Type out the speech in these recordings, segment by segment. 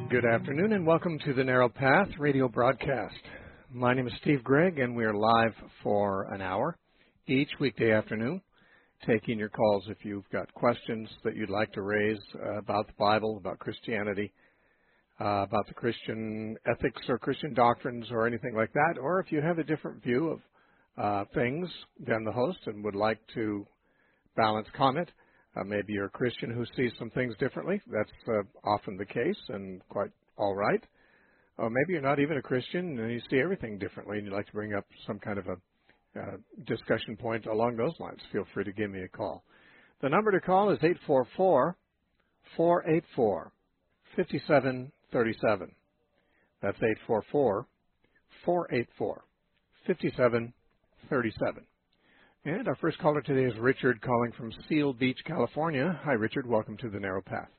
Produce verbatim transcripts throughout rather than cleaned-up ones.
Good afternoon and welcome to the Narrow Path radio broadcast. My name is Steve Gregg and we are live for an hour each weekday afternoon, taking your calls if you've got questions that you'd like to raise uh, about the Bible, about Christianity, uh, about the Christian ethics or Christian doctrines or anything like that, or if you have a different view of uh, things than the host and would like to balance comment. Uh, maybe you're a Christian who sees some things differently. That's uh, often the case and quite all right. Or maybe you're not even a Christian and you see everything differently and you'd like to bring up some kind of a uh, discussion point along those lines. Feel free to give me a call. The number to call is eight four four, four eight four, five seven three seven. That's eight four four, four eight four, five seven three seven. And our first caller today is Richard, calling from Seal Beach, California. Hi, Richard. Welcome to the Narrow Path.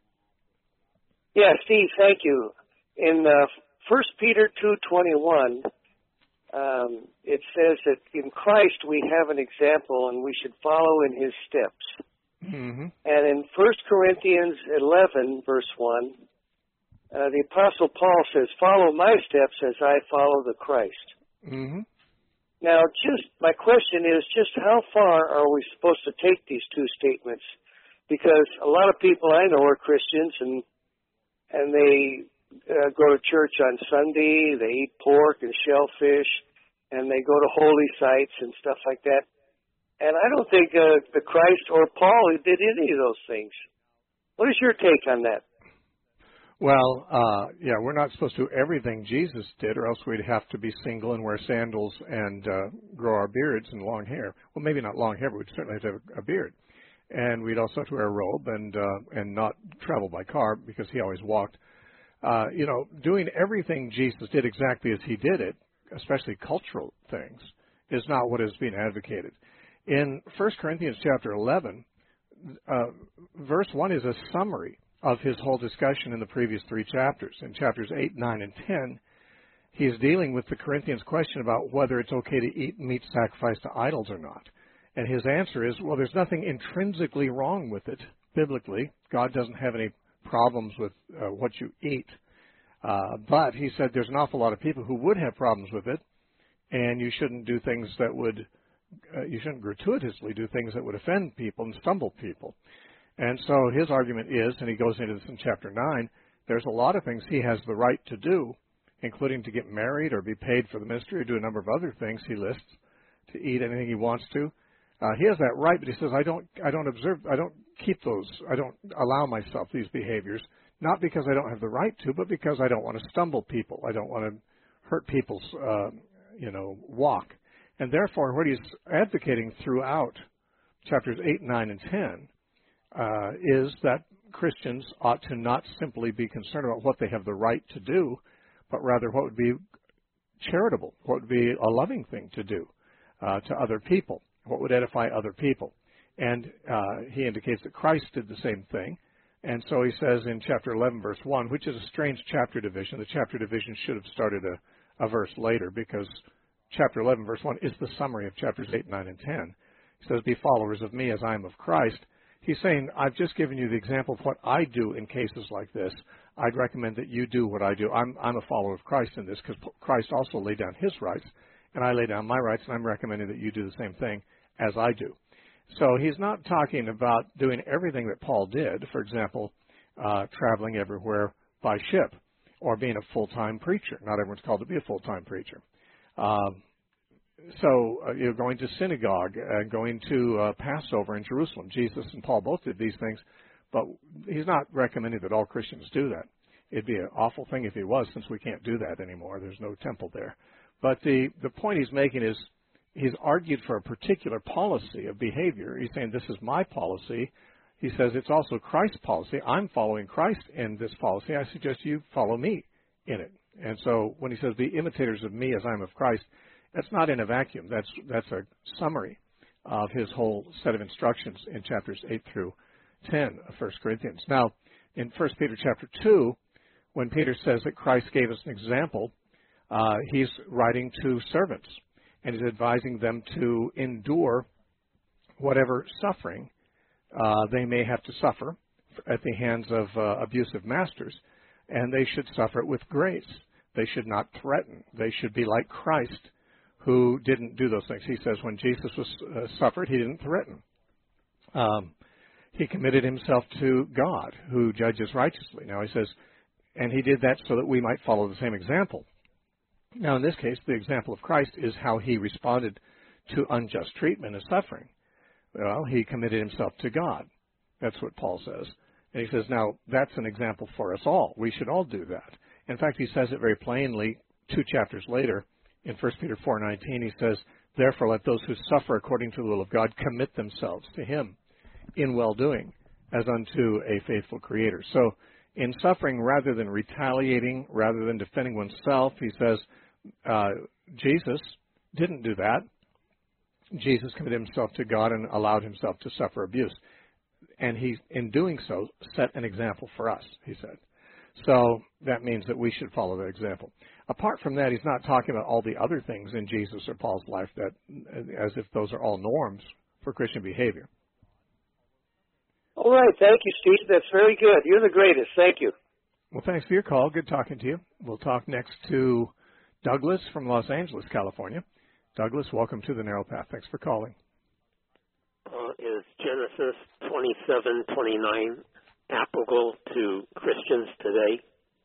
Yeah, Steve, thank you. In uh, First Peter two twenty-one, um, it says that in Christ we have an example and we should follow in his steps. Mm-hmm. And in First Corinthians eleven, verse one, uh, the Apostle Paul says, "Follow my steps as I follow the Christ." Mm-hmm. Now, just my question is, just how far are we supposed to take these two statements? Because a lot of people I know are Christians, and and they uh, go to church on Sunday, they eat pork and shellfish, and they go to holy sites and stuff like that. And I don't think uh, the Christ or Paul did any of those things. What is your take on that? Well, uh, yeah, we're not supposed to do everything Jesus did, or else we'd have to be single and wear sandals and uh, grow our beards and long hair. Well, maybe not long hair, but we'd certainly have to have a beard. And we'd also have to wear a robe and uh, and not travel by car because he always walked. Uh, you know, doing everything Jesus did exactly as he did it, especially cultural things, is not what is being advocated. In First Corinthians chapter eleven, uh, verse one is a summary of his whole discussion in the previous three chapters. In chapters eight, nine, and ten, he is dealing with the Corinthians' question about whether it's okay to eat meat sacrificed to idols or not. And his answer is, well, there's nothing intrinsically wrong with it, biblically. God doesn't have any problems with uh, what you eat. Uh, but he said there's an awful lot of people who would have problems with it, and you shouldn't do things that would, uh, you shouldn't gratuitously do things that would offend people and stumble people. And so his argument is, and he goes into this in chapter nine, there's a lot of things he has the right to do, including to get married or be paid for the ministry or do a number of other things he lists, to eat anything he wants to. Uh, he has that right, but he says, I don't, I don't observe, I don't keep those, I don't allow myself these behaviors, not because I don't have the right to, but because I don't want to stumble people. I don't want to hurt people's, uh, you know, walk. And therefore, what he's advocating throughout chapters eight, nine, and ten Uh, is that Christians ought to not simply be concerned about what they have the right to do, but rather what would be charitable, what would be a loving thing to do uh, to other people, what would edify other people. And uh, he indicates that Christ did the same thing. And so he says in chapter eleven, verse one, which is a strange chapter division. The chapter division should have started a, a verse later because chapter eleven, verse one is the summary of chapters eight, nine, and ten. He says, be followers of me as I am of Christ. He's saying, I've just given you the example of what I do in cases like this. I'd recommend that you do what I do. I'm, I'm a follower of Christ in this because Christ also laid down his rights, and I lay down my rights, and I'm recommending that you do the same thing as I do. So he's not talking about doing everything that Paul did, for example, uh, traveling everywhere by ship or being a full-time preacher. Not everyone's called to be a full-time preacher. Um, So uh, you're going to synagogue, uh, going to uh, Passover in Jerusalem. Jesus and Paul both did these things, but he's not recommending that all Christians do that. It'd be an awful thing if he was, since we can't do that anymore. There's no temple there. But the, the point he's making is he's argued for a particular policy of behavior. He's saying this is my policy. He says it's also Christ's policy. I'm following Christ in this policy. I suggest you follow me in it. And so when he says be imitators of me as I'm of Christ, that's not in a vacuum. That's that's a summary of his whole set of instructions in chapters eight through ten of First Corinthians. Now, in First Peter chapter two, when Peter says that Christ gave us an example, uh, he's writing to servants, and he's advising them to endure whatever suffering uh, they may have to suffer at the hands of uh, abusive masters. and they should suffer it with grace. They should not threaten. They should be like Christ, who didn't do those things. He says when Jesus was uh, suffered, he didn't threaten. Um, he committed himself to God, who judges righteously. Now he says, and he did that so that we might follow the same example. Now in this case, the example of Christ is how he responded to unjust treatment and suffering. Well, he committed himself to God. That's what Paul says. And he says, now, that's an example for us all. We should all do that. In fact, he says it very plainly two chapters later. In First Peter four nineteen, he says, therefore let those who suffer according to the will of God commit themselves to him in well-doing as unto a faithful Creator. So in suffering, rather than retaliating, rather than defending oneself, he says, uh, Jesus didn't do that. Jesus committed himself to God and allowed himself to suffer abuse. And he, in doing so, set an example for us, he said. So that means that we should follow that example. Apart from that, he's not talking about all the other things in Jesus or Paul's life that, as if those are all norms for Christian behavior. All right. Thank you, Steve. That's very good. You're the greatest. Thank you. Well, thanks for your call. Good talking to you. We'll talk next to Douglas from Los Angeles, California. Douglas, welcome to the Narrow Path. Thanks for calling. Uh, is Genesis twenty-seven twenty-nine applicable to Christians today?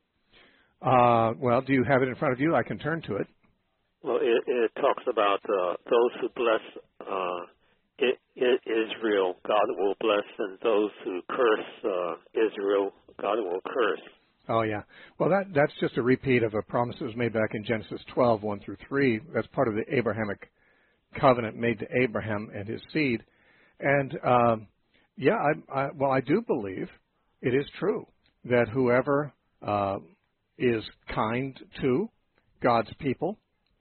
Uh, well, do you have it in front of you? I can turn to it. Well, it, it talks about uh, those who bless uh, it, it, Israel, God will bless, and those who curse uh, Israel, God will curse. Oh, yeah. Well, that that's just a repeat of a promise that was made back in Genesis twelve, one through three. That's part of the Abrahamic covenant made to Abraham and his seed. And, um, yeah, I, I, well, I do believe it is true that whoever uh, is kind to God's people,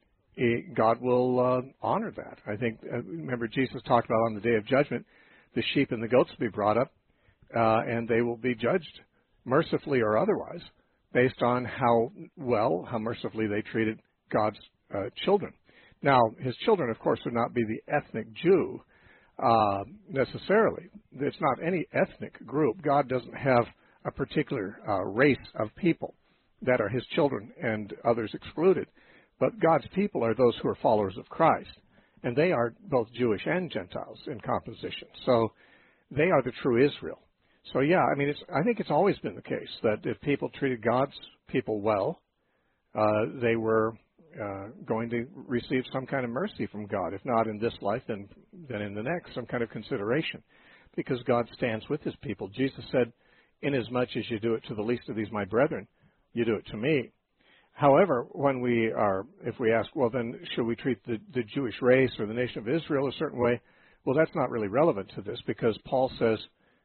he, God will uh, honor that. I think, uh, remember, Jesus talked about on the day of judgment, the sheep and the goats will be brought up, uh, and they will be judged mercifully or otherwise based on how well, how mercifully they treated God's uh, children. Now, his children, of course, would not be the ethnic Jew uh, necessarily. It's not any ethnic group. God doesn't have a particular uh, race of people that are his children and others excluded. But God's people are those who are followers of Christ, and they are both Jewish and Gentiles in composition. So they are the true Israel. So, yeah, I mean, it's, I think it's always been the case that if people treated God's people well, uh, they were uh, going to receive some kind of mercy from God. If not in this life, then, then in the next, some kind of consideration, because God stands with his people. Jesus said, inasmuch as you do it to the least of these my brethren, you do it to me. However, when we are, if we ask, well, then should we treat the, the Jewish race or the nation of Israel a certain way? Well, that's not really relevant to this, because Paul says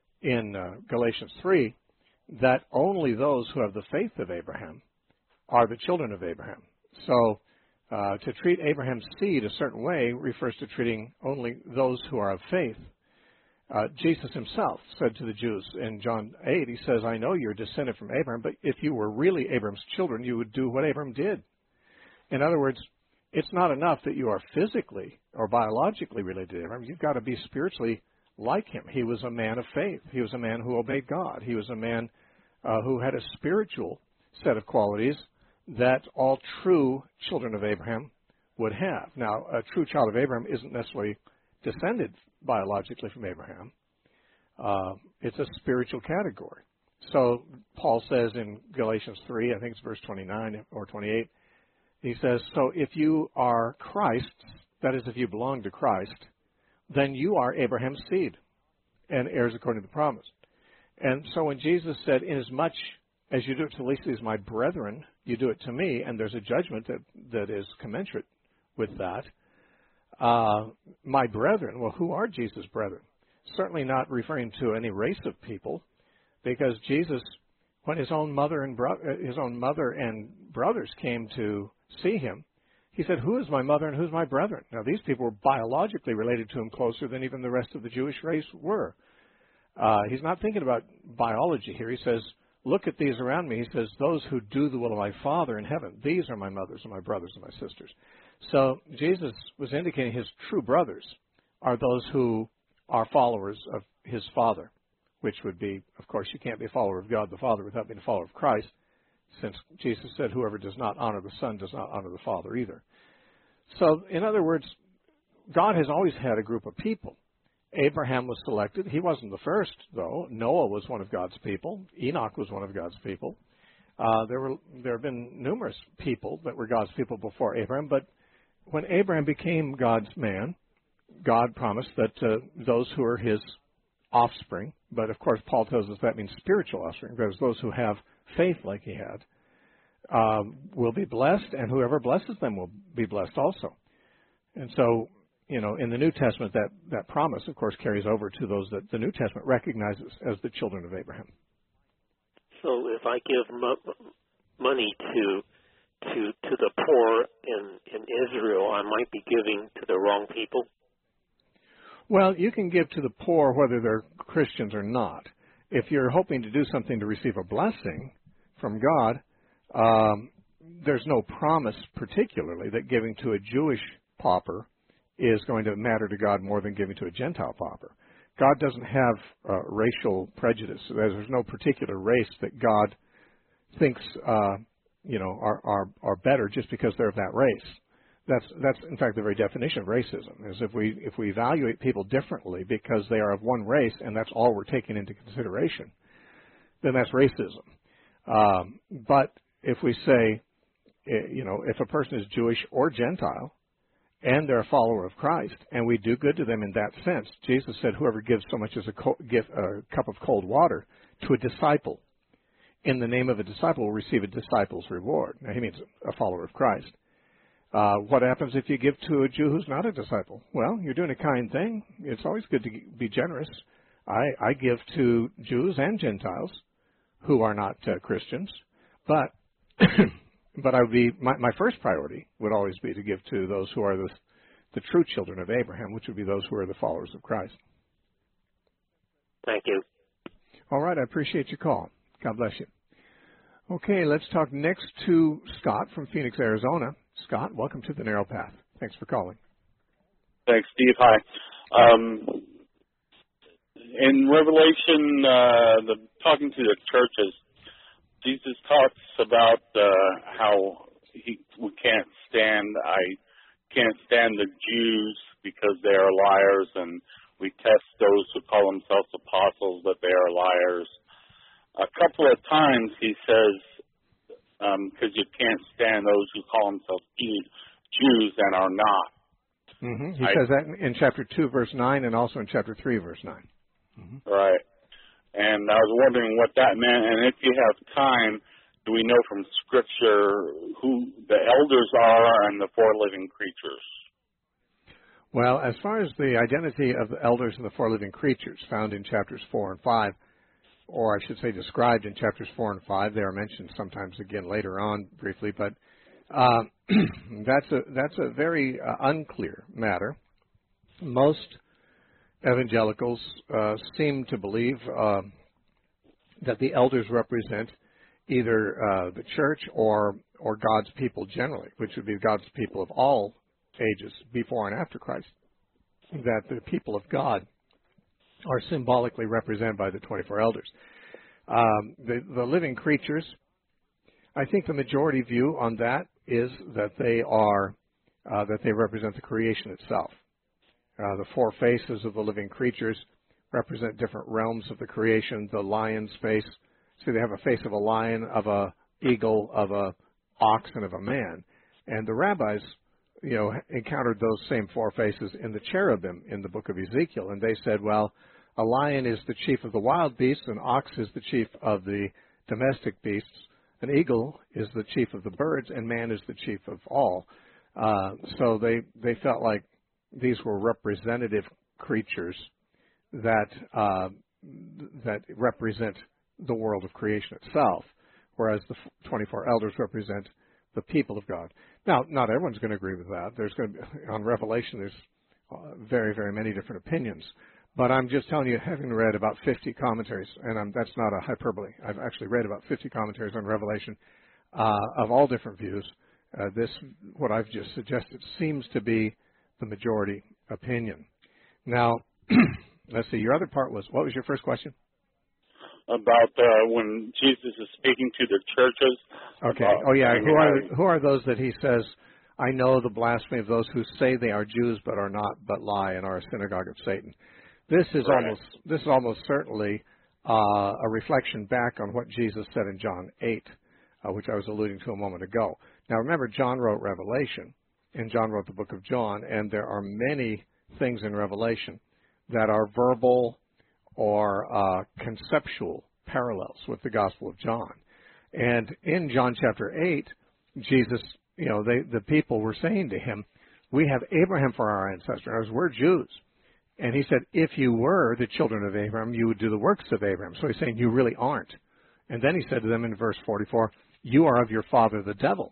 in uh, Galatians three that only those who have the faith of Abraham are the children of Abraham. So uh, to treat Abraham's seed a certain way refers to treating only those who are of faith. Uh, Jesus himself said to the Jews in John eight, he says, I know you're descended from Abraham, but if you were really Abraham's children, you would do what Abraham did. In other words, it's not enough that you are physically or biologically related to Abraham. You've got to be spiritually like him. He was a man of faith. He was a man who obeyed God. He was a man uh, who had a spiritual set of qualities that all true children of Abraham would have. Now, a true child of Abraham isn't necessarily descended biologically from Abraham. Uh, it's a spiritual category. So Paul says in Galatians three, I think it's verse twenty-nine or twenty-eight, he says, so if you are Christ's, that is, if you belong to Christ, then you are Abraham's seed and heirs according to the promise. And so when Jesus said, inasmuch as you do it to the least of these my brethren, you do it to me, and there's a judgment that, that is commensurate with that, uh, my brethren, well, who are Jesus' brethren? Certainly not referring to any race of people, because Jesus, when his own mother and bro- his own mother and brothers came to see him, he said, who is my mother and who's my brethren? Now, these people were biologically related to him closer than even the rest of the Jewish race were. Uh, he's not thinking about biology here. He says, look at these around me. He says, those who do the will of my Father in heaven, these are my mothers and my brothers and my sisters. So Jesus was indicating his true brothers are those who are followers of his Father, which would be, of course, you can't be a follower of God the Father without being a follower of Christ. since Jesus said whoever does not honor the Son does not honor the Father either. So, in other words, God has always had a group of people. Abraham was selected. He wasn't the first, though. Noah was one of God's people. Enoch was one of God's people. Uh, there were there have been numerous people that were God's people before Abraham, but when Abraham became God's man, God promised that uh, those who are his offspring, but of course Paul tells us that means spiritual offspring, because those who have faith like he had, uh, will be blessed, and whoever blesses them will be blessed also. And so, you know, in the New Testament, that, that promise, of course, carries over to those that the New Testament recognizes as the children of Abraham. So if I give mo- money to to to the poor in, in Israel, I might be giving to the wrong people? Well, you can give to the poor whether they're Christians or not. If you're hoping to do something to receive a blessing from God, um, there's no promise particularly that giving to a Jewish pauper is going to matter to God more than giving to a Gentile pauper. God doesn't have uh, racial prejudice. There's no particular race that God thinks, uh, you know, are, are are better just because they're of that race. That's that's in fact the very definition of racism. Is if we if we evaluate people differently because they are of one race and that's all we're taking into consideration, then that's racism. Um, but if we say, you know, if a person is Jewish or Gentile, and they're a follower of Christ, and we do good to them in that sense. Jesus said, whoever gives so much as a, co- give, a cup of cold water to a disciple, in the name of a disciple, will receive a disciple's reward. Now, he means a follower of Christ. Uh, what happens if you give to a Jew who's not a disciple? Well, you're doing a kind thing. It's always good to be generous. I, I give to Jews and Gentiles who are not uh, Christians, but... But I would be my, my first priority would always be to give to those who are the, the true children of Abraham, which would be those who are the followers of Christ. Thank you. All right, I appreciate your call. God bless you. Okay, let's talk next to Scott from Phoenix, Arizona. Scott, welcome to the Narrow Path. Thanks for calling. Thanks, Steve. Hi. Um, in Revelation, uh, the talking to the churches, Jesus talks about uh, how he, we can't stand, I can't stand the Jews because they are liars, and we test those who call themselves apostles that they are liars. A couple of times he says, because um, you can't stand those who call themselves Jews and are not. Mm-hmm. He I, says that in, in chapter two, verse nine, and also in chapter three, verse nine. Mm-hmm. Right. And I was wondering what that meant, and if you have time, do we know from Scripture who the elders are and the four living creatures? Well, as far as the identity of the elders and the four living creatures found in chapters four and five, or I should say described in chapters four and five, they are mentioned sometimes again later on briefly, but uh, that's a that's a very uh, unclear matter. Most evangelicals uh, seem to believe uh, that the elders represent either uh, the church or or God's people generally, which would be God's people of all ages, before and after Christ. That the people of God are symbolically represented by the twenty-four elders. Um, the, the living creatures, I think the majority view on that is that they are uh, that they represent the creation itself. Uh, the four faces of the living creatures represent different realms of the creation. The lion's face, see, they have a face of a lion, of a eagle, of a ox, and of a man. And the rabbis, you know, encountered those same four faces in the cherubim in the book of Ezekiel, and they said, well, a lion is the chief of the wild beasts, an ox is the chief of the domestic beasts, an eagle is the chief of the birds, and man is the chief of all. Uh, so they, they felt like these were representative creatures that uh, that represent the world of creation itself, whereas the twenty-four elders represent the people of God. Now, not everyone's going to agree with that. There's going to be, on Revelation, there's uh, very, very many different opinions. But I'm just telling you, having read about fifty commentaries, and I'm, that's not a hyperbole. I've actually read about fifty commentaries on Revelation uh, of all different views. Uh, this, what I've just suggested, seems to be the majority opinion. Now, let's see. Your other part was, what was your first question? about uh, when Jesus is speaking to the churches. Okay. About, Oh, yeah. I mean, Who are I, who are those that he says, I know the blasphemy of those who say they are Jews but are not, but lie and are a synagogue of Satan. This is Right. almost this is almost certainly uh, a reflection back on what Jesus said in John eight, uh, which I was alluding to a moment ago. Now, remember, John wrote Revelation, and John wrote the book of John, and there are many things in Revelation that are verbal or uh, conceptual parallels with the Gospel of John. And in John chapter eight, Jesus, you know, they, the people were saying to him, we have Abraham for our ancestor. In other words, we're Jews. And he said, if you were the children of Abraham, you would do the works of Abraham. So he's saying you really aren't. And then he said to them in verse forty-four, you are of your father the devil.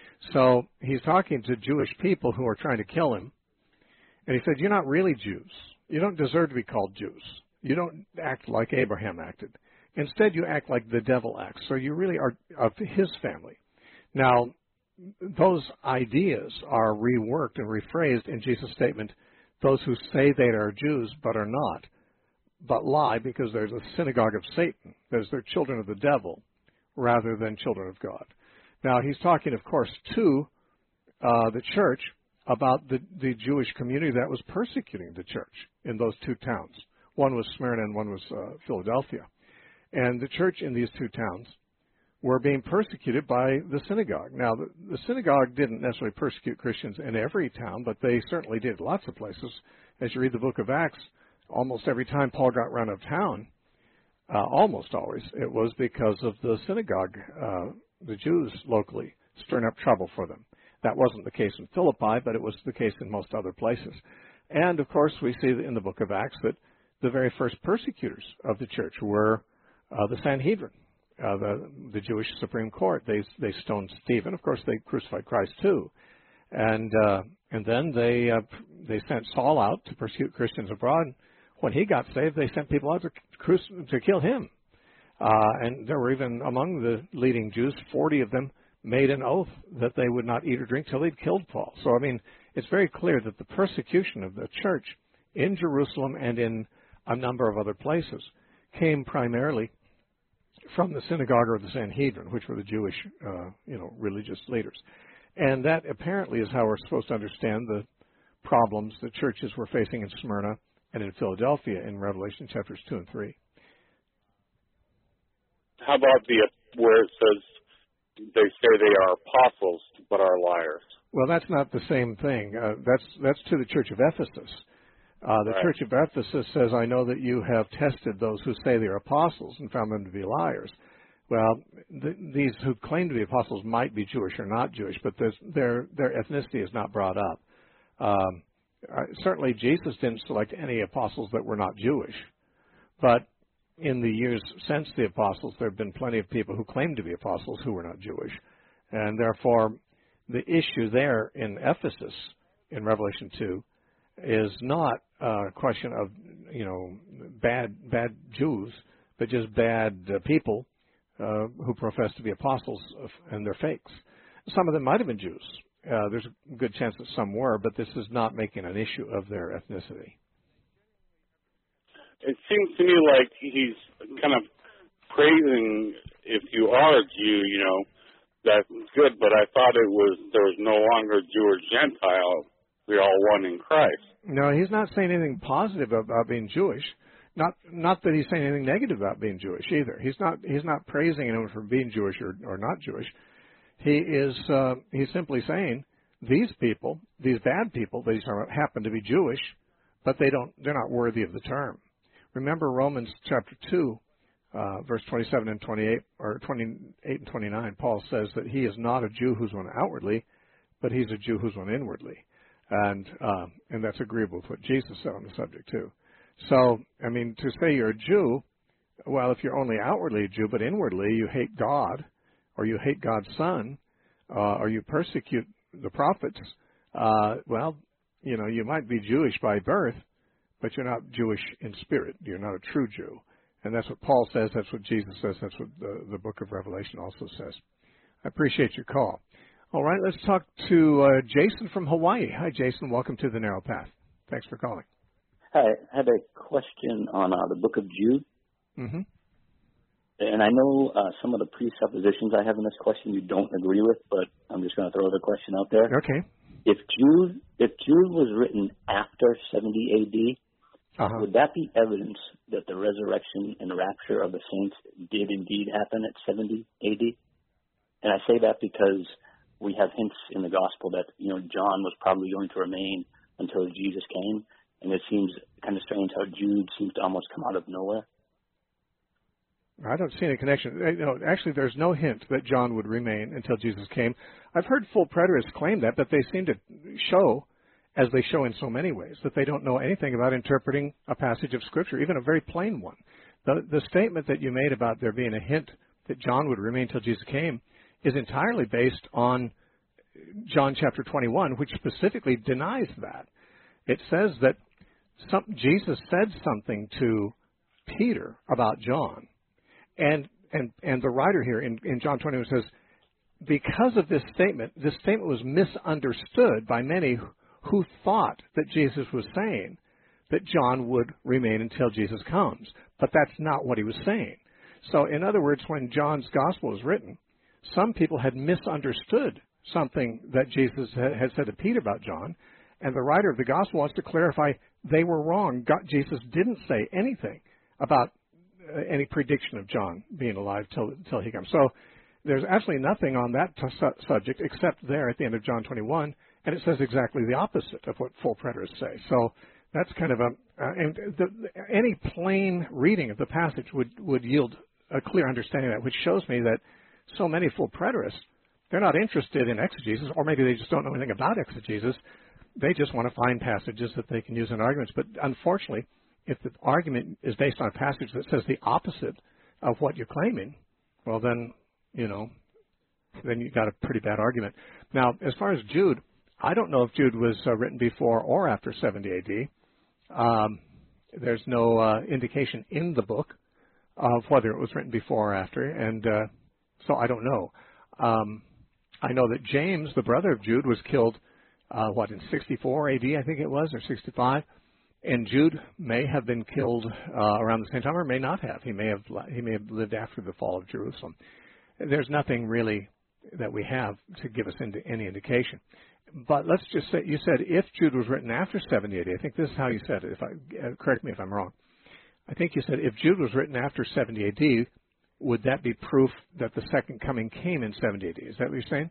So he's talking to Jewish people who are trying to kill him. And he said, you're not really Jews. You don't deserve to be called Jews. You don't act like Abraham acted. Instead, you act like the devil acts. So you really are of his family. Now, those ideas are reworked and rephrased in Jesus' statement, those who say they are Jews but are not, but lie because there's a synagogue of Satan. There's they're children of the devil rather than children of God. Now, he's talking, of course, to uh, the church about the, the Jewish community that was persecuting the church in those two towns. One was Smyrna and one was uh, Philadelphia. And the church in these two towns were being persecuted by the synagogue. Now, the, the synagogue didn't necessarily persecute Christians in every town, but they certainly did lots of places. As you read the book of Acts, almost every time Paul got run out of town, uh, almost always, it was because of the synagogue, uh, the Jews locally, stirring up trouble for them. That wasn't the case in Philippi, but it was the case in most other places. And, of course, we see in the book of Acts that the very first persecutors of the church were uh, the Sanhedrin, uh, the, the Jewish Supreme Court. They they stoned Stephen. Of course, they crucified Christ too, and uh, and then they uh, they sent Saul out to persecute Christians abroad. When he got saved, they sent people out to cruci- to kill him. Uh, and there were even among the leading Jews, forty of them made an oath that they would not eat or drink till they'd killed Paul. So, I mean, it's very clear that the persecution of the church in Jerusalem and in a number of other places came primarily from the synagogue or the Sanhedrin, which were the Jewish, uh, you know, religious leaders. And that apparently is how we're supposed to understand the problems the churches were facing in Smyrna and in Philadelphia in Revelation chapters two and three. How about the where it says they say they are apostles but are liars? Well, that's not the same thing. Uh, that's that's to the church of Ephesus. Uh, the right. church of Ephesus says, I know that you have tested those who say they're apostles and found them to be liars. Well, th- these who claim to be apostles might be Jewish or not Jewish, but their their ethnicity is not brought up. Um, uh, certainly, Jesus didn't select any apostles that were not Jewish, but in the years since the apostles, there have been plenty of people who claimed to be apostles who were not Jewish, and therefore the issue there in Ephesus in Revelation two is not a question of, you know, bad bad Jews, but just bad uh, people uh, who profess to be apostles of, and they're fakes. Some of them might have been Jews. Uh, there's a good chance that some were, but this is not making an issue of their ethnicity. It seems to me like he's kind of praising if you are a Jew, you know, that's good, but I thought it was there was no longer Jew or Gentile. We're all one in Christ. No, he's not saying anything positive about being Jewish. Not not that he's saying anything negative about being Jewish either. He's not he's not praising anyone for being Jewish or, or not Jewish. He is uh, he's simply saying these people, these bad people, these are, happen to be Jewish, but they don't they're not worthy of the term. Remember Romans chapter two, uh, verse twenty-seven and twenty-eight, or twenty-eight and twenty-nine. Paul says that he is not a Jew who's one outwardly, but he's a Jew who's one inwardly. And um, and that's agreeable with what Jesus said on the subject too. So, I mean, to say you're a Jew, well, if you're only outwardly a Jew, but inwardly you hate God, or you hate God's Son, uh, or you persecute the prophets, uh, well, you know, you might be Jewish by birth, but you're not Jewish in spirit. You're not a true Jew. And that's what Paul says. That's what Jesus says. That's what the, the book of Revelation also says. I appreciate your call. All right, let's talk to uh, Jason from Hawaii. Hi, Jason. Welcome to The Narrow Path. Thanks for calling. Hi. I had a question on uh, the book of Jude. Mm-hmm. and I know uh, some of the presuppositions I have in this question you don't agree with, but I'm just going to throw the question out there. Okay. If Jude, if Jude was written after seventy A D, uh-huh. would that be evidence that the resurrection and rapture of the saints did indeed happen at seventy A D? And I say that because we have hints in the gospel that, you know, John was probably going to remain until Jesus came, and it seems kind of strange how Jude seems to almost come out of nowhere. I don't see any connection. You know, actually, there's no hint that John would remain until Jesus came. I've heard full preterists claim that, but they seem to show, as they show in so many ways, that they don't know anything about interpreting a passage of Scripture, even a very plain one. The, the statement that you made about there being a hint that John would remain until Jesus came is entirely based on John chapter twenty-one, which specifically denies that. It says that some, Jesus said something to Peter about John. And and and the writer here in, in John twenty-one says, because of this statement, this statement was misunderstood by many who thought that Jesus was saying that John would remain until Jesus comes. But that's not what he was saying. So in other words, when John's gospel was written, some people had misunderstood something that Jesus had said to Peter about John, and the writer of the gospel wants to clarify they were wrong. God, Jesus didn't say anything about any prediction of John being alive till till he comes. So there's absolutely nothing on that t- su- subject except there at the end of John twenty-one, and it says exactly the opposite of what full preterists say. So that's kind of a uh, and the, any plain reading of the passage would would yield a clear understanding of that, which shows me that so many full preterists, they're not interested in exegesis, or maybe they just don't know anything about exegesis. They just want to find passages that they can use in arguments. But unfortunately, if the argument is based on a passage that says the opposite of what you're claiming, well then, you know, then you've got a pretty bad argument. Now, as far as Jude, I don't know if Jude was uh, written before or after seventy A D. Um, there's no uh, indication in the book of whether it was written before or after, and uh, so I don't know. Um, I know that James, the brother of Jude, was killed, uh, what, in sixty-four A D, I think it was, or sixty-five. And Jude may have been killed uh, around the same time, or may not have. He may have he may have lived after the fall of Jerusalem. There's nothing really that we have to give us into any indication. But let's just say, you said if Jude was written after seventy A D, I think this is how you said it. If I uh, correct me if I'm wrong. I think you said if Jude was written after seventy A D, would that be proof that the second coming came in seventy A D? Is that what you're saying?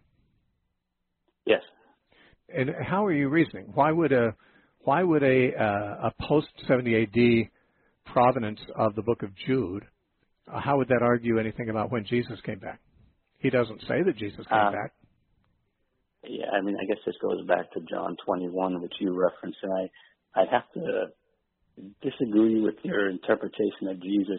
Yes. And how are you reasoning? Why would a why would a uh, a post seventy A D provenance of the book of Jude, uh, how would that argue anything about when Jesus came back? He doesn't say that Jesus came um, back. Yeah, I mean, I guess this goes back to John twenty-one, which you referenced, and I, I have to disagree with your interpretation that Jesus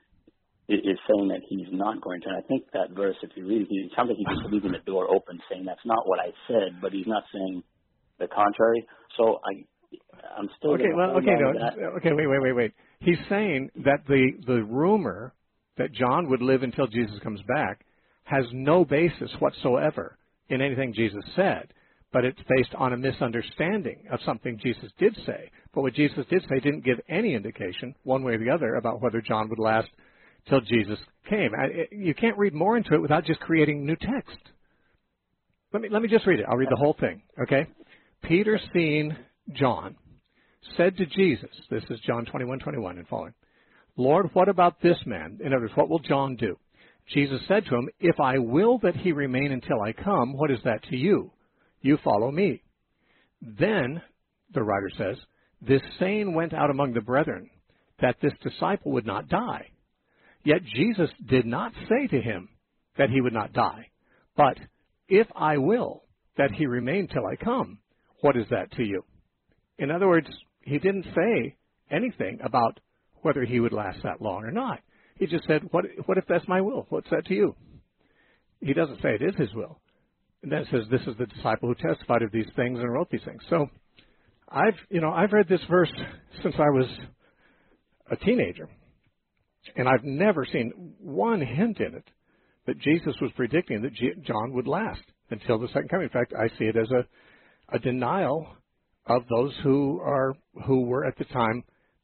is saying that he's not going to. And I think that verse, if you read it, it sounds like he's just leaving the door open, saying that's not what I said, but he's not saying the contrary. So I, I'm still okay. Well, okay, no, okay. Wait, wait, wait, wait. He's saying that the the rumor that John would live until Jesus comes back has no basis whatsoever in anything Jesus said, but it's based on a misunderstanding of something Jesus did say. But what Jesus did say didn't give any indication, one way or the other, about whether John would last till Jesus came. I, you can't read more into it without just creating new text. Let me let me just read it. I'll read the whole thing, okay? Peter, seeing John, said to Jesus, this is John twenty-one, twenty-one and following, Lord, what about this man? In other words, what will John do? Jesus said to him, if I will that he remain until I come, what is that to you? You follow me. Then, the writer says, this saying went out among the brethren, that this disciple would not die. Yet Jesus did not say to him that he would not die, but if I will that he remain till I come, what is that to you? In other words, he didn't say anything about whether he would last that long or not. He just said, what, what if that's my will? What's that to you? He doesn't say it is his will. And then it says, this is the disciple who testified of these things and wrote these things. So I've, you know, I've read this verse since I was a teenager. And I've never seen one hint in it that Jesus was predicting that G- John would last until the second coming. In fact, I see it as a, a denial of those who are who were at the time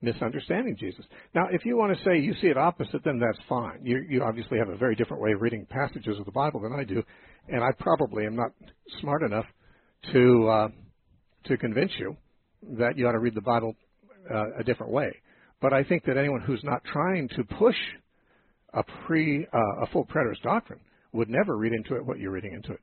misunderstanding Jesus. Now, if you want to say you see it opposite, then that's fine. You, you obviously have a very different way of reading passages of the Bible than I do, and I probably am not smart enough to uh, to convince you that you ought to read the Bible uh, a different way. But I think that anyone who's not trying to push a pre uh, a full preterist doctrine would never read into it what you're reading into it.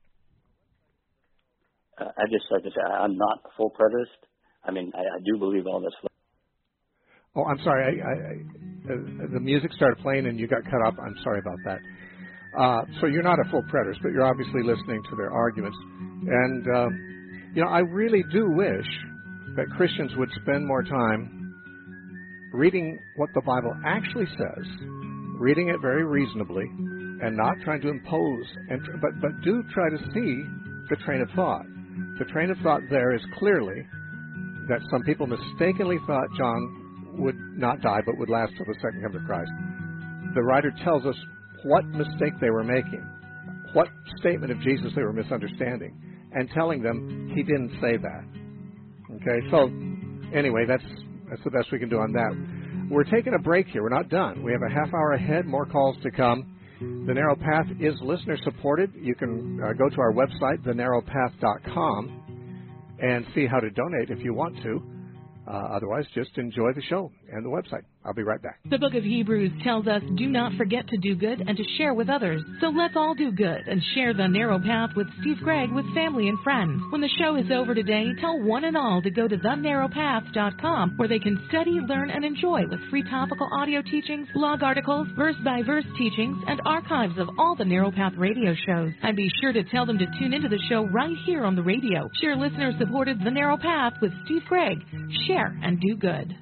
Uh, I just like to say I'm not a full preterist. I mean, I, I do believe all this. Oh, I'm sorry. I, I, I, the music started playing and you got cut off. I'm sorry about that. Uh, so you're not a full preterist, but you're obviously listening to their arguments. And, uh, you know, I really do wish that Christians would spend more time reading what the Bible actually says, reading it very reasonably, and not trying to impose, and, but, but do try to see the train of thought. The train of thought there is clearly that some people mistakenly thought John would not die but would last till the second coming of Christ. The writer tells us what mistake they were making, what statement of Jesus they were misunderstanding, and telling them he didn't say that. Okay, so anyway, that's that's the best we can do on that. We're taking a break here. We're not done. We have a half hour ahead, more calls to come. The Narrow Path is listener supported. You can uh, go to our website, the narrow path dot com, and see how to donate if you want to. Uh, otherwise, just enjoy the show and the website. I'll be right back. The book of Hebrews tells us, do not forget to do good and to share with others. So let's all do good and share the narrow path with Steve Gregg with family and friends. When the show is over today, tell one and all to go to the narrow path dot com where they can study, learn, and enjoy with free topical audio teachings, blog articles, verse-by-verse teachings, and archives of all the Narrow Path radio shows. And be sure to tell them to tune into the show right here on the radio. Share listener-supported The Narrow Path with Steve Gregg. Share and do good.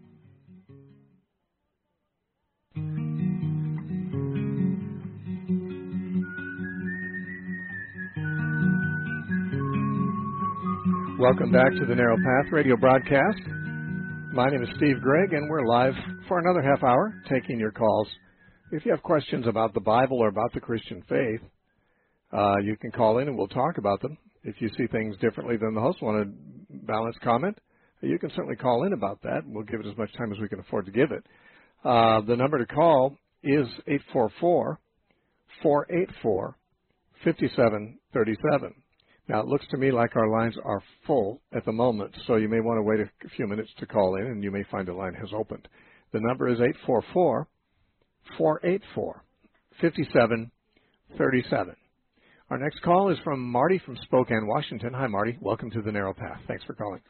Welcome back to the Narrow Path radio broadcast. My name is Steve Gregg, and we're live for another half hour taking your calls. If you have questions about the Bible or about the Christian faith, uh, you can call in and we'll talk about them. If you see things differently than the host, want a balanced comment, you can certainly call in about that. We'll give it as much time as we can afford to give it. Uh, the number to call is eight four four, four eight four, five seven three seven. Now, it looks to me like our lines are full at the moment, so you may want to wait a few minutes to call in, and you may find a line has opened. The number is eight four four, four eight four, five seven three seven. Our next call is from Marty from Spokane, Washington. Hi, Marty. Welcome to the Narrow Path. Thanks for calling.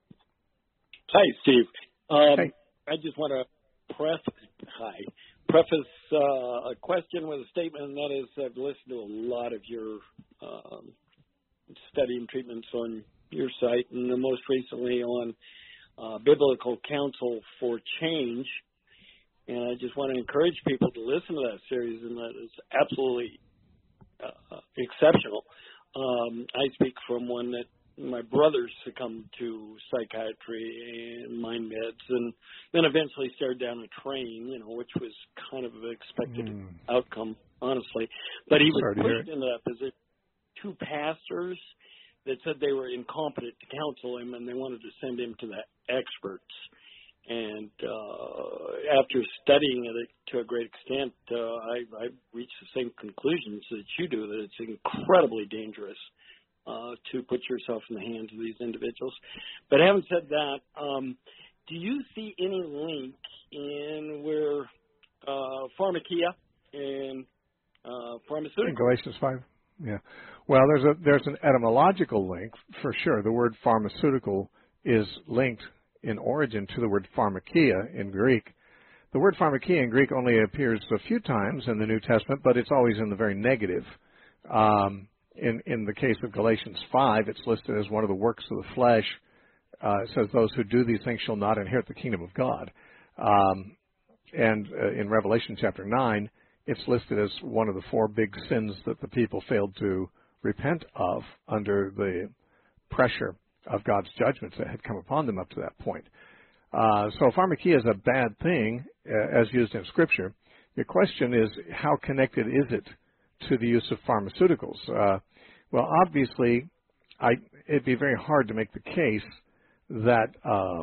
Hi, Steve. Um, hey. I just want to preface, hi, preface uh, a question with a statement, and that is I've listened to a lot of your um, study and treatments on your site, and most recently on uh, Biblical Counsel for Change. And I just want to encourage people to listen to that series, and that is absolutely uh, exceptional. Um, I speak from one that my brother succumbed to psychiatry and mind meds, and then eventually started down a train, you know, which was kind of an expected mm. outcome, honestly. But he was pushed into that position. Two pastors that said they were incompetent to counsel him, and they wanted to send him to the experts. And uh, after studying it to a great extent, uh, I, I reached the same conclusions that you do, that it's incredibly dangerous uh, to put yourself in the hands of these individuals. But having said that, um, do you see any link in where uh, pharmakia and uh, pharmaceuticals? In Galatians five? Yeah. Well, there's a there's an etymological link for sure. The word pharmaceutical is linked in origin to the word pharmakia in Greek. The word pharmakia in Greek only appears a few times in the New Testament, but it's always in the very negative. Um, in in the case of Galatians five, it's listed as one of the works of the flesh. Uh, it says, "Those who do these things shall not inherit the kingdom of God." Um, and uh, in Revelation chapter nine, it's listed as one of the four big sins that the people failed to repent of under the pressure of God's judgments that had come upon them up to that point. Uh, so pharmakia is a bad thing uh, as used in Scripture. The question is, how connected is it to the use of pharmaceuticals? Uh, well, obviously, I, it'd be very hard to make the case that uh,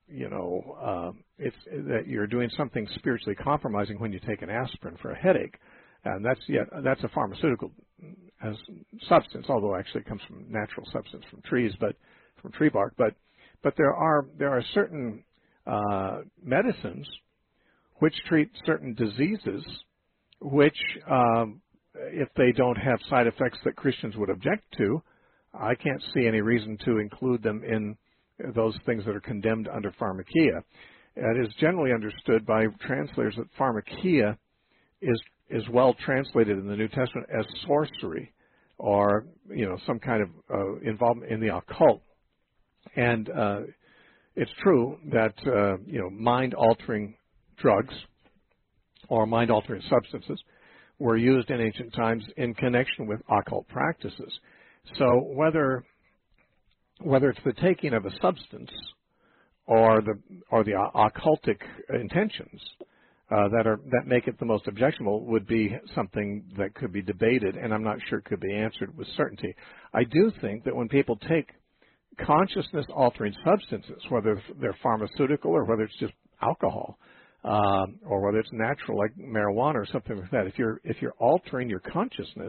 you know, uh, it's that you're doing something spiritually compromising when you take an aspirin for a headache, and that's yet that's a pharmaceutical as substance, although actually it comes from natural substance from trees, but from tree bark. But but there are there are certain uh, medicines which treat certain diseases, which um, if they don't have side effects that Christians would object to, I can't see any reason to include them in those things that are condemned under pharmakia. It is generally understood by translators that pharmakia is is well translated in the New Testament as sorcery, or you know some kind of uh, involvement in the occult. And uh, it's true that uh, you know mind-altering drugs or mind-altering substances were used in ancient times in connection with occult practices. So whether whether it's the taking of a substance or the or the occultic intentions uh, that are that make it the most objectionable would be something that could be debated, and I'm not sure could be answered with certainty. I do think that when people take consciousness-altering substances, whether they're pharmaceutical or whether it's just alcohol, um, or whether it's natural like marijuana or something like that, if you're if you're altering your consciousness,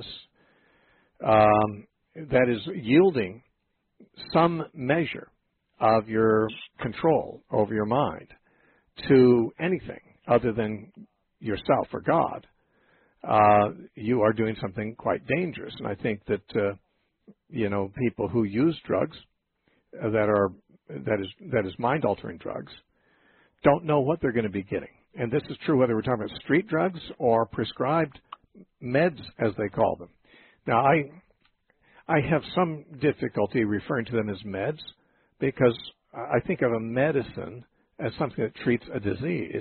um, that is yielding some measure of your control over your mind to anything other than yourself or God, uh, you are doing something quite dangerous. And I think that uh, you know people who use drugs that are that is that is mind-altering drugs don't know what they're going to be getting. And this is true whether we're talking about street drugs or prescribed meds, as they call them. Now, I I have some difficulty referring to them as meds because I think of a medicine as something that treats a disease,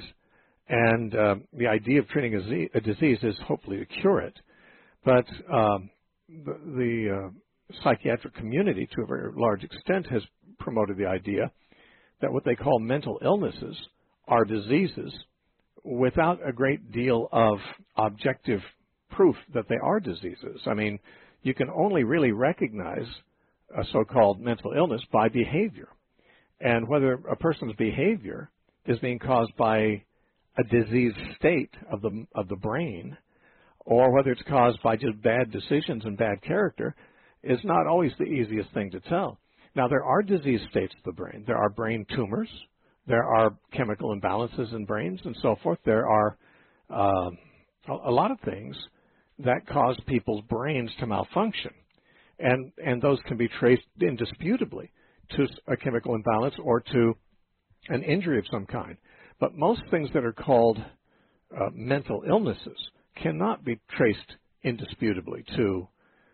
and uh, the idea of treating a, z- a disease is hopefully to cure it. But um, the, the uh, psychiatric community, to a very large extent, has promoted the idea that what they call mental illnesses are diseases without a great deal of objective proof that they are diseases. I mean, you can only really recognize a so-called mental illness by behavior. And whether a person's behavior is being caused by a diseased state of the of the brain, or whether it's caused by just bad decisions and bad character, is not always the easiest thing to tell. Now, there are disease states of the brain. There are brain tumors. There are chemical imbalances in brains and so forth. There are uh, a lot of things that cause people's brains to malfunction. And, and those can be traced indisputably to a chemical imbalance or to an injury of some kind. But most things that are called uh, mental illnesses cannot be traced indisputably to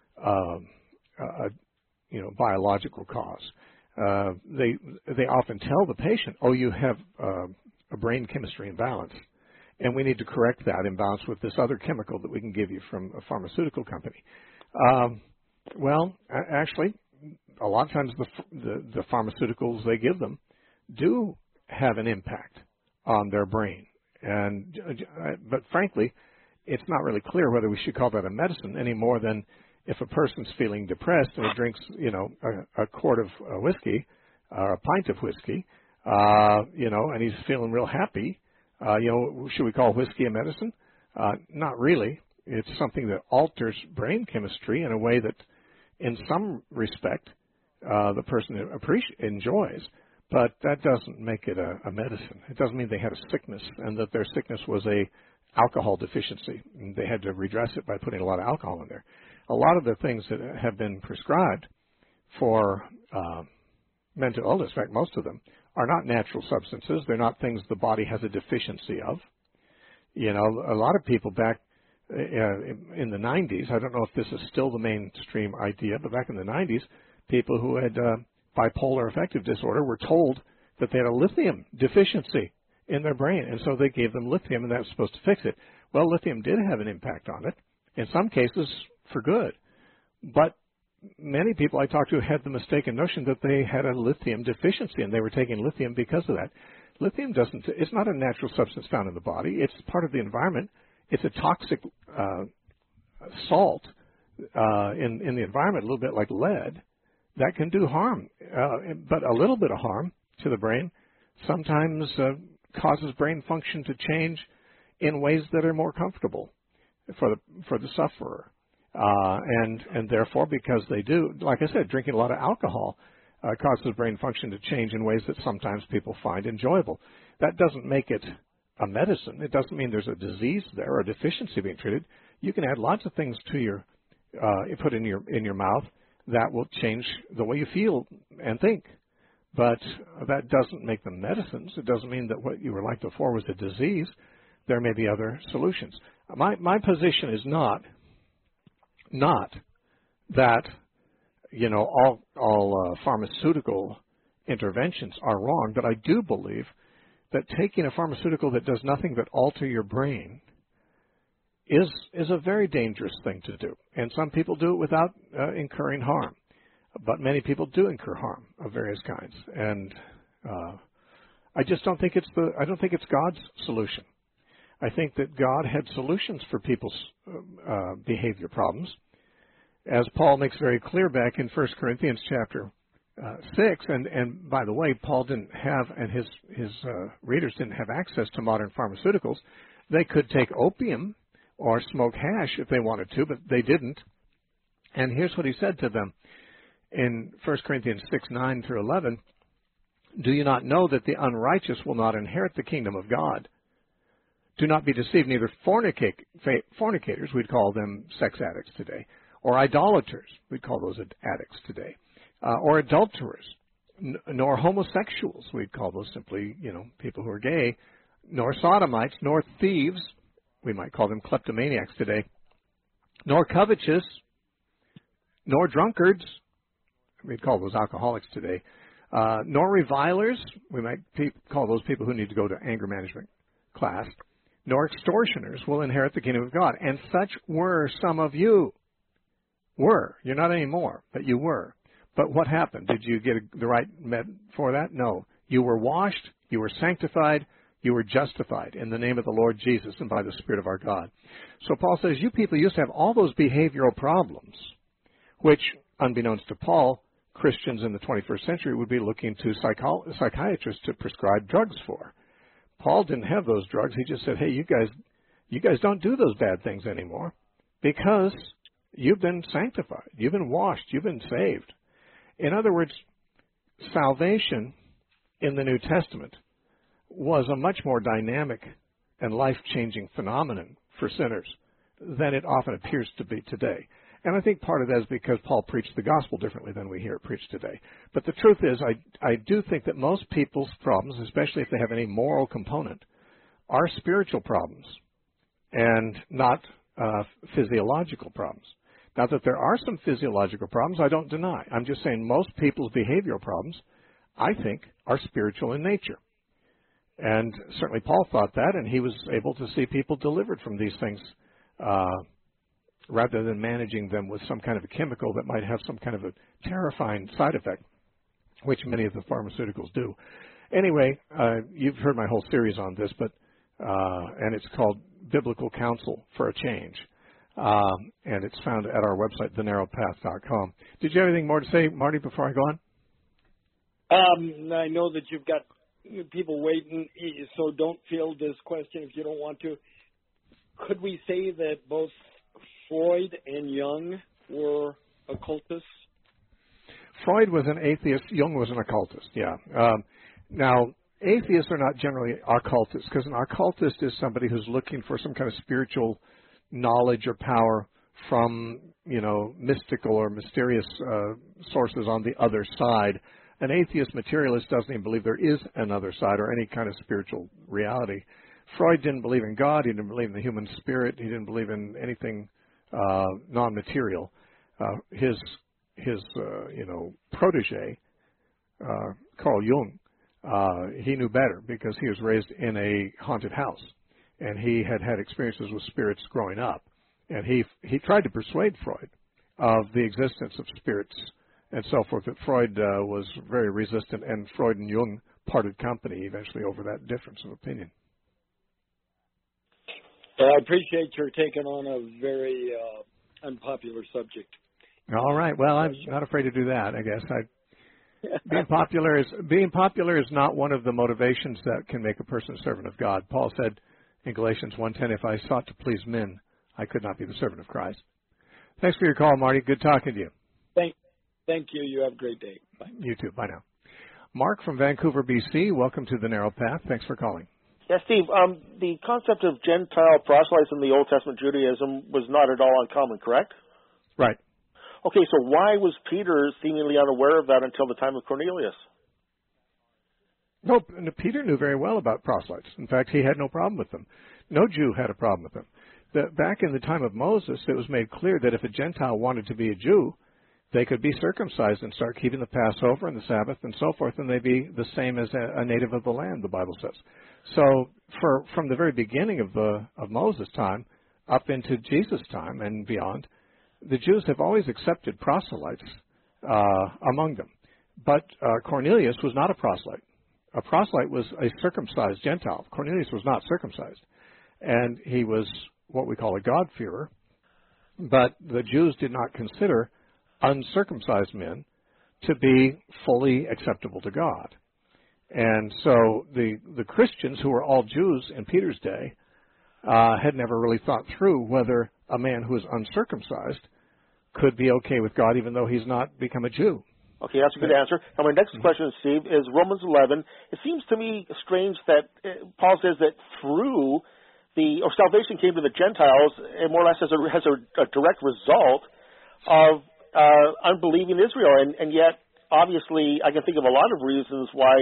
um, a, you know, biological cause. Uh, they they often tell the patient, oh, you have uh, a brain chemistry imbalance, and we need to correct that imbalance with this other chemical that we can give you from a pharmaceutical company. Um, well, actually, a lot of times the, the, the pharmaceuticals they give them do have an impact on their brain. And but frankly, it's not really clear whether we should call that a medicine any more than if a person's feeling depressed and he drinks, you know, a, a quart of uh, whiskey or a pint of whiskey, uh, you know, and he's feeling real happy, uh, you know, should we call whiskey a medicine? Uh, not really. It's something that alters brain chemistry in a way that, in some respect, uh, the person appreci- enjoys, but that doesn't make it a, a medicine. It doesn't mean they had a sickness and that their sickness was a alcohol deficiency, and they had to redress it by putting a lot of alcohol in there. A lot of the things that have been prescribed for uh, mental illness, in fact, most of them, are not natural substances. They're not things the body has a deficiency of. You know, a lot of people back uh, in the nineties, I don't know if this is still the mainstream idea, but back in the nineties, people who had uh, bipolar affective disorder were told that they had a lithium deficiency in their brain, and so they gave them lithium, and that was supposed to fix it. Well, lithium did have an impact on it, in some cases for good, but many people I talked to had the mistaken notion that they had a lithium deficiency, and they were taking lithium because of that. Lithium doesn't, it's not a natural substance found in the body. It's part of the environment. It's a toxic uh, salt uh, in, in the environment, a little bit like lead, that can do harm, uh, but a little bit of harm to the brain sometimes uh, causes brain function to change in ways that are more comfortable for the for the sufferer. Uh, and and therefore, because they do, like I said, drinking a lot of alcohol uh, causes brain function to change in ways that sometimes people find enjoyable. That doesn't make it a medicine. It doesn't mean there's a disease there or a deficiency being treated. You can add lots of things to your, uh, you put in your in your mouth that will change the way you feel and think. But that doesn't make them medicines. It doesn't mean that what you were like before was a disease. There may be other solutions. My my position is not not that, you know, all all uh, pharmaceutical interventions are wrong, but I do believe that taking a pharmaceutical that does nothing but alter your brain is is a very dangerous thing to do. And some people do it without uh, incurring harm, but many people do incur harm of various kinds. And uh, I just don't think it's the I don't think it's God's solution. I think that God had solutions for people's uh, behavior problems, as Paul makes very clear back in First Corinthians chapter uh, six. And, and by the way, Paul didn't have, and his his uh, readers didn't have access to modern pharmaceuticals. They could take opium or smoke hash if they wanted to, but they didn't. And here's what he said to them in First Corinthians six, nine through eleven. Do you not know that the unrighteous will not inherit the kingdom of God? Do not be deceived, neither fornicators, we'd call them sex addicts today, or idolaters, we'd call those addicts today, uh, or adulterers, n- nor homosexuals, we'd call those simply, you know, people who are gay, nor sodomites, nor thieves, we might call them kleptomaniacs today, nor covetous, nor drunkards, we'd call those alcoholics today, uh, nor revilers, we might pe- call those people who need to go to anger management class, nor extortioners will inherit the kingdom of God. And such were some of you. Were. You're not anymore, but you were. But what happened? Did you get the right med for that? No. You were washed, you were sanctified, you were justified in the name of the Lord Jesus and by the Spirit of our God. So Paul says, you people used to have all those behavioral problems, which, unbeknownst to Paul, Christians in the twenty-first century would be looking to psycho- psychiatrists to prescribe drugs for. Paul didn't have those drugs. He just said, hey, you guys, you guys don't do those bad things anymore because you've been sanctified. You've been washed. You've been saved. In other words, salvation in the New Testament was a much more dynamic and life-changing phenomenon for sinners than it often appears to be today. And I think part of that is because Paul preached the gospel differently than we hear it preached today. But the truth is, I, I do think that most people's problems, especially if they have any moral component, are spiritual problems and not uh, physiological problems. Now, that there are some physiological problems, I don't deny. I'm just saying most people's behavioral problems, I think, are spiritual in nature. And certainly Paul thought that, and he was able to see people delivered from these things uh rather than managing them with some kind of a chemical that might have some kind of a terrifying side effect, which many of the pharmaceuticals do. Anyway, uh, you've heard my whole series on this, but uh, and it's called Biblical Counsel for a Change, um, and it's found at our website, the narrow path dot com. Did you have anything more to say, Marty, before I go on? Um, I know that you've got people waiting, so don't field this question if you don't want to. Could we say that both Freud and Jung were occultists? Freud was an atheist. Jung was an occultist, yeah. Um, now, atheists are not generally occultists, because an occultist is somebody who's looking for some kind of spiritual knowledge or power from, you know, mystical or mysterious uh, sources on the other side. An atheist materialist doesn't even believe there is another side or any kind of spiritual reality. Freud didn't believe in God. He didn't believe in the human spirit. He didn't believe in anything uh, non-material. Uh, his his uh, you know protege, uh, Carl Jung, uh, he knew better because he was raised in a haunted house, and he had had experiences with spirits growing up, and he he tried to persuade Freud of the existence of spirits and so forth. But Freud uh, was very resistant, and Freud and Jung parted company eventually over that difference of opinion. I appreciate your taking on a very uh, unpopular subject. All right. Well, I'm not afraid to do that, I guess. I being popular is being popular is not one of the motivations that can make a person a servant of God. Paul said in Galatians one ten, if I sought to please men, I could not be the servant of Christ. Thanks for your call, Marty. Good talking to you. Thank, thank you. You have a great day. Bye. You too. Bye now. Mark from Vancouver, B C, welcome to the Narrow Path. Thanks for calling. Yeah, Steve, um, the concept of Gentile proselytes in the Old Testament Judaism was not at all uncommon, correct? Right. Okay, so why was Peter seemingly unaware of that until the time of Cornelius? No, Peter knew very well about proselytes. In fact, he had no problem with them. No Jew had a problem with them. The, back in the time of Moses, it was made clear that if a Gentile wanted to be a Jew, they could be circumcised and start keeping the Passover and the Sabbath and so forth, and they'd be the same as a, a native of the land, the Bible says. So for, from the very beginning of, the, of Moses' time up into Jesus' time and beyond, the Jews have always accepted proselytes uh, among them. But uh, Cornelius was not a proselyte. A proselyte was a circumcised Gentile. Cornelius was not circumcised. And he was what we call a God-fearer. But the Jews did not consider uncircumcised men to be fully acceptable to God. And so the, the Christians, who were all Jews in Peter's day, uh, had never really thought through whether a man who is uncircumcised could be okay with God even though he's not become a Jew. Okay, that's a good answer. And my next mm-hmm. question, Steve, is Romans eleven. It seems to me strange that uh, Paul says that through the, or salvation came to the Gentiles, and more or less as a, as a, a direct result of uh, unbelieving Israel. And, and yet, obviously, I can think of a lot of reasons why,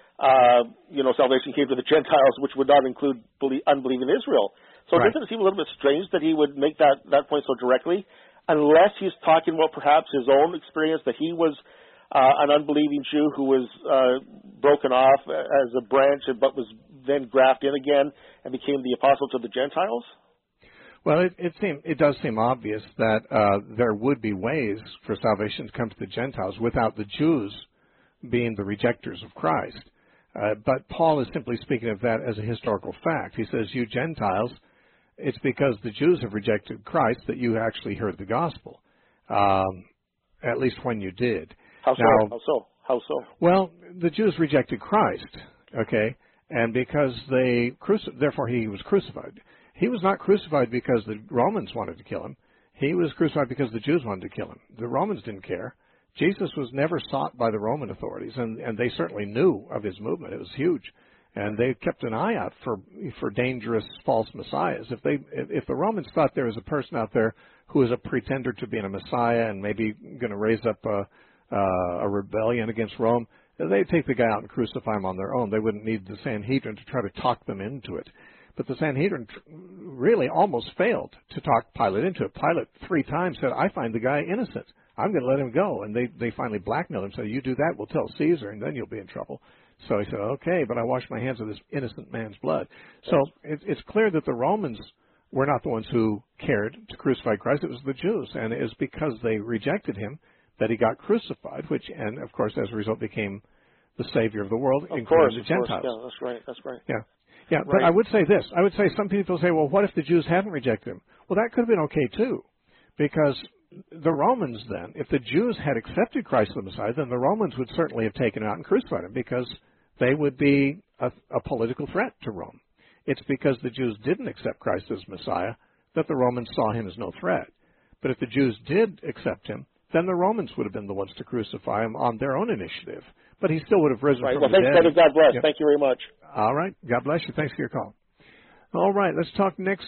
uh, you know, salvation came to the Gentiles, which would not include believe, unbelieving Israel. So right. Doesn't it seem a little bit strange that he would make that, that point so directly, unless he's talking about perhaps his own experience that he was uh, an unbelieving Jew who was uh, broken off as a branch but was then grafted in again and became the apostle to the Gentiles? Well, it, it, seem, it does seem obvious that uh, there would be ways for salvation to come to the Gentiles without the Jews being the rejectors of Christ. Uh, but Paul is simply speaking of that as a historical fact. He says, you Gentiles, it's because the Jews have rejected Christ that you actually heard the gospel, um, at least when you did. How so? Now, How so? How so? Well, the Jews rejected Christ, okay, and because they, cruci- therefore he was crucified. He was not crucified because the Romans wanted to kill him. He was crucified because the Jews wanted to kill him. The Romans didn't care. Jesus was never sought by the Roman authorities, and, and they certainly knew of his movement. It was huge. And they kept an eye out for for dangerous false messiahs. If they if the Romans thought there was a person out there who was a pretender to being a messiah and maybe going to raise up a, uh, a rebellion against Rome, they'd take the guy out and crucify him on their own. They wouldn't need the Sanhedrin to try to talk them into it. But the Sanhedrin really almost failed to talk Pilate into it. Pilate three times said, I find the guy innocent. I'm going to let him go. And they, they finally blackmailed him, said, you do that, we'll tell Caesar, and then you'll be in trouble. So he said, okay, but I wash my hands of this innocent man's blood. So it, it's clear that the Romans were not the ones who cared to crucify Christ. It was the Jews. And it was because they rejected him that he got crucified, which, and of course, as a result, became the Savior of the world, of including course, the of Gentiles. Course. Yeah, that's right. That's right. Yeah. Yeah, right. But I would say this. I would say some people say, well, what if the Jews hadn't rejected him? Well, that could have been okay, too, because the Romans then, if the Jews had accepted Christ the Messiah, then the Romans would certainly have taken him out and crucified him because they would be a, a political threat to Rome. It's because the Jews didn't accept Christ as Messiah that the Romans saw him as no threat. But if the Jews did accept him, then the Romans would have been the ones to crucify him on their own initiative. But he still would have risen right. from well, the thanks, dead. Brother. God bless. Yeah. Thank you very much. All right. God bless you. Thanks for your call. All right. Let's talk next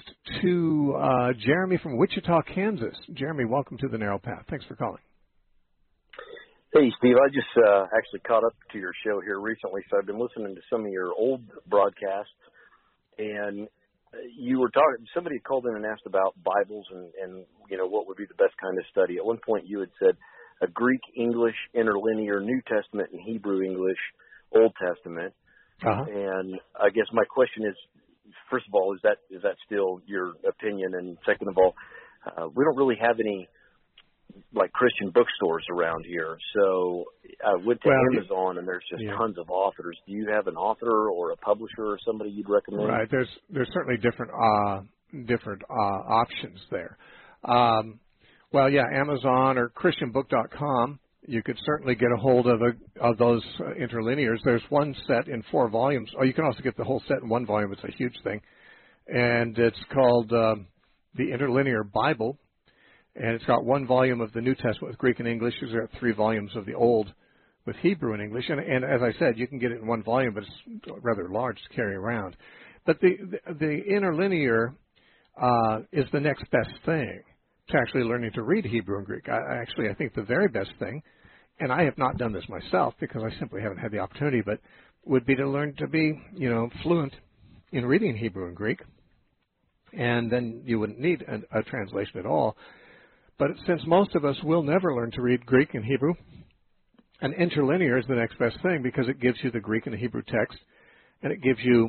to uh, Jeremy from Wichita, Kansas. Jeremy, welcome to the Narrow Path. Thanks for calling. Hey, Steve. I just uh, actually caught up to your show here recently, so I've been listening to some of your old broadcasts, and you were talking. Somebody called in and asked about Bibles and, and you know what would be the best kind of study. At one point, you had said a Greek English interlinear New Testament and Hebrew English Old Testament. Uh-huh. And I guess my question is, first of all, is that is that still your opinion? And second of all, uh, we don't really have any like Christian bookstores around here. So I went to well, Amazon and there's just yeah. tons of authors. Do you have an author or a publisher or somebody you'd recommend? Right. There's there's certainly different uh, different uh, options there. Um, well, yeah, Amazon or Christian book dot com you could certainly get a hold of a, of those uh, interlinears. There's one set in four volumes. Oh, you can also get the whole set in one volume. It's a huge thing. And it's called um, the Interlinear Bible. And it's got one volume of the New Testament with Greek and English. There's got three volumes of the Old with Hebrew and English. And, and as I said, you can get it in one volume, but it's rather large to carry around. But the, the, the interlinear uh, is the next best thing to actually learning to read Hebrew and Greek. I, actually, I think the very best thing, and I have not done this myself because I simply haven't had the opportunity, but would be to learn to be, you know, fluent in reading Hebrew and Greek, and then you wouldn't need a, a translation at all. But since most of us will never learn to read Greek and Hebrew, an interlinear is the next best thing because it gives you the Greek and the Hebrew text, and it gives you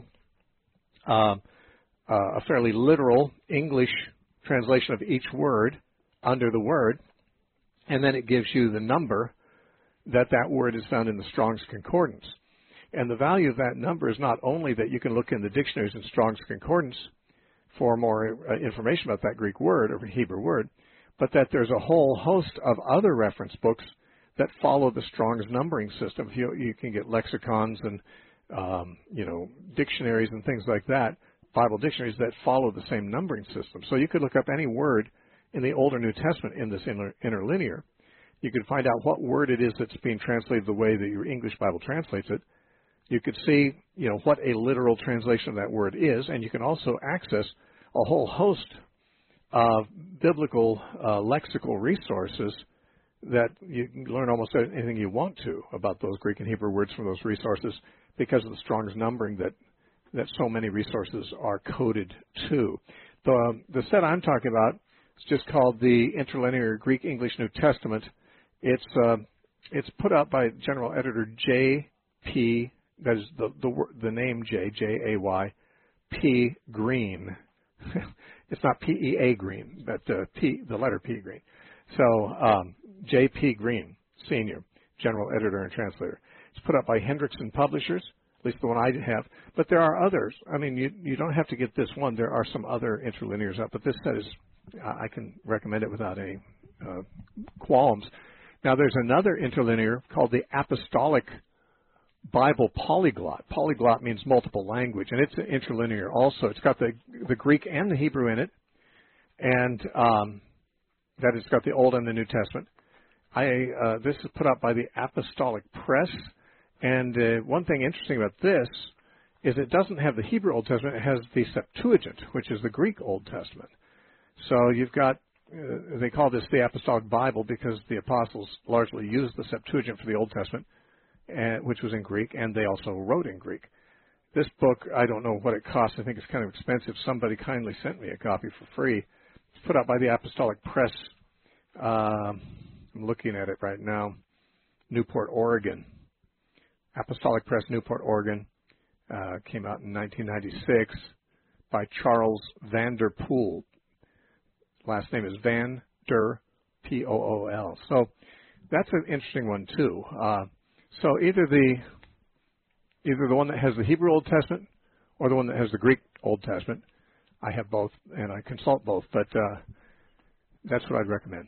uh, uh, a fairly literal English translation of each word under the word, and then it gives you the number that that word is found in the Strong's Concordance. And the value of that number is not only that you can look in the dictionaries in Strong's Concordance for more uh, information about that Greek word or Hebrew word, but that there's a whole host of other reference books that follow the Strong's numbering system. You, you can get lexicons and um, you know dictionaries and things like that, Bible dictionaries that follow the same numbering system. So you could look up any word in the Old or New Testament in this inter- interlinear. You could find out what word it is that's being translated the way that your English Bible translates it. You could see, you know, what a literal translation of that word is, and you can also access a whole host of biblical uh, lexical resources that you can learn almost anything you want to about those Greek and Hebrew words from those resources because of the Strong's numbering that that so many resources are coded to. The, the set I'm talking about is just called the Interlinear Greek English New Testament. It's uh, it's put out by General Editor J P, that is the the, the name J, J A Y, P Green. It's not P E A Green, but uh, P, the letter P Green. So um, J P Green, Senior, General Editor and Translator. It's put out by Hendrickson Publishers, at least the one I have. But there are others. I mean, you you don't have to get this one. There are some other interlinears out, but this set is, I can recommend it without any uh, qualms. Now, there's another interlinear called the Apostolic Bible Polyglot. Polyglot means multiple language, and it's an interlinear also. It's got the the Greek and the Hebrew in it, and um, that it's got the Old and the New Testament. I uh, this is put out by the Apostolic Press, and uh, one thing interesting about this is it doesn't have the Hebrew Old Testament. It has the Septuagint, which is the Greek Old Testament. So you've got, uh, they call this the Apostolic Bible because the apostles largely used the Septuagint for the Old Testament, and, which was in Greek, and they also wrote in Greek. This book, I don't know what it costs. I think it's kind of expensive. Somebody kindly sent me a copy for free. It's put out by the Apostolic Press. Uh, I'm looking at it right now. Newport, Oregon. Apostolic Press, Newport, Oregon. Uh, came out in nineteen ninety-six by Charles Vanderpool. Last name is Van Der, P O O L. So that's an interesting one, too. Uh, so either the either the one that has the Hebrew Old Testament or the one that has the Greek Old Testament. I have both, and I consult both, but uh, that's what I'd recommend.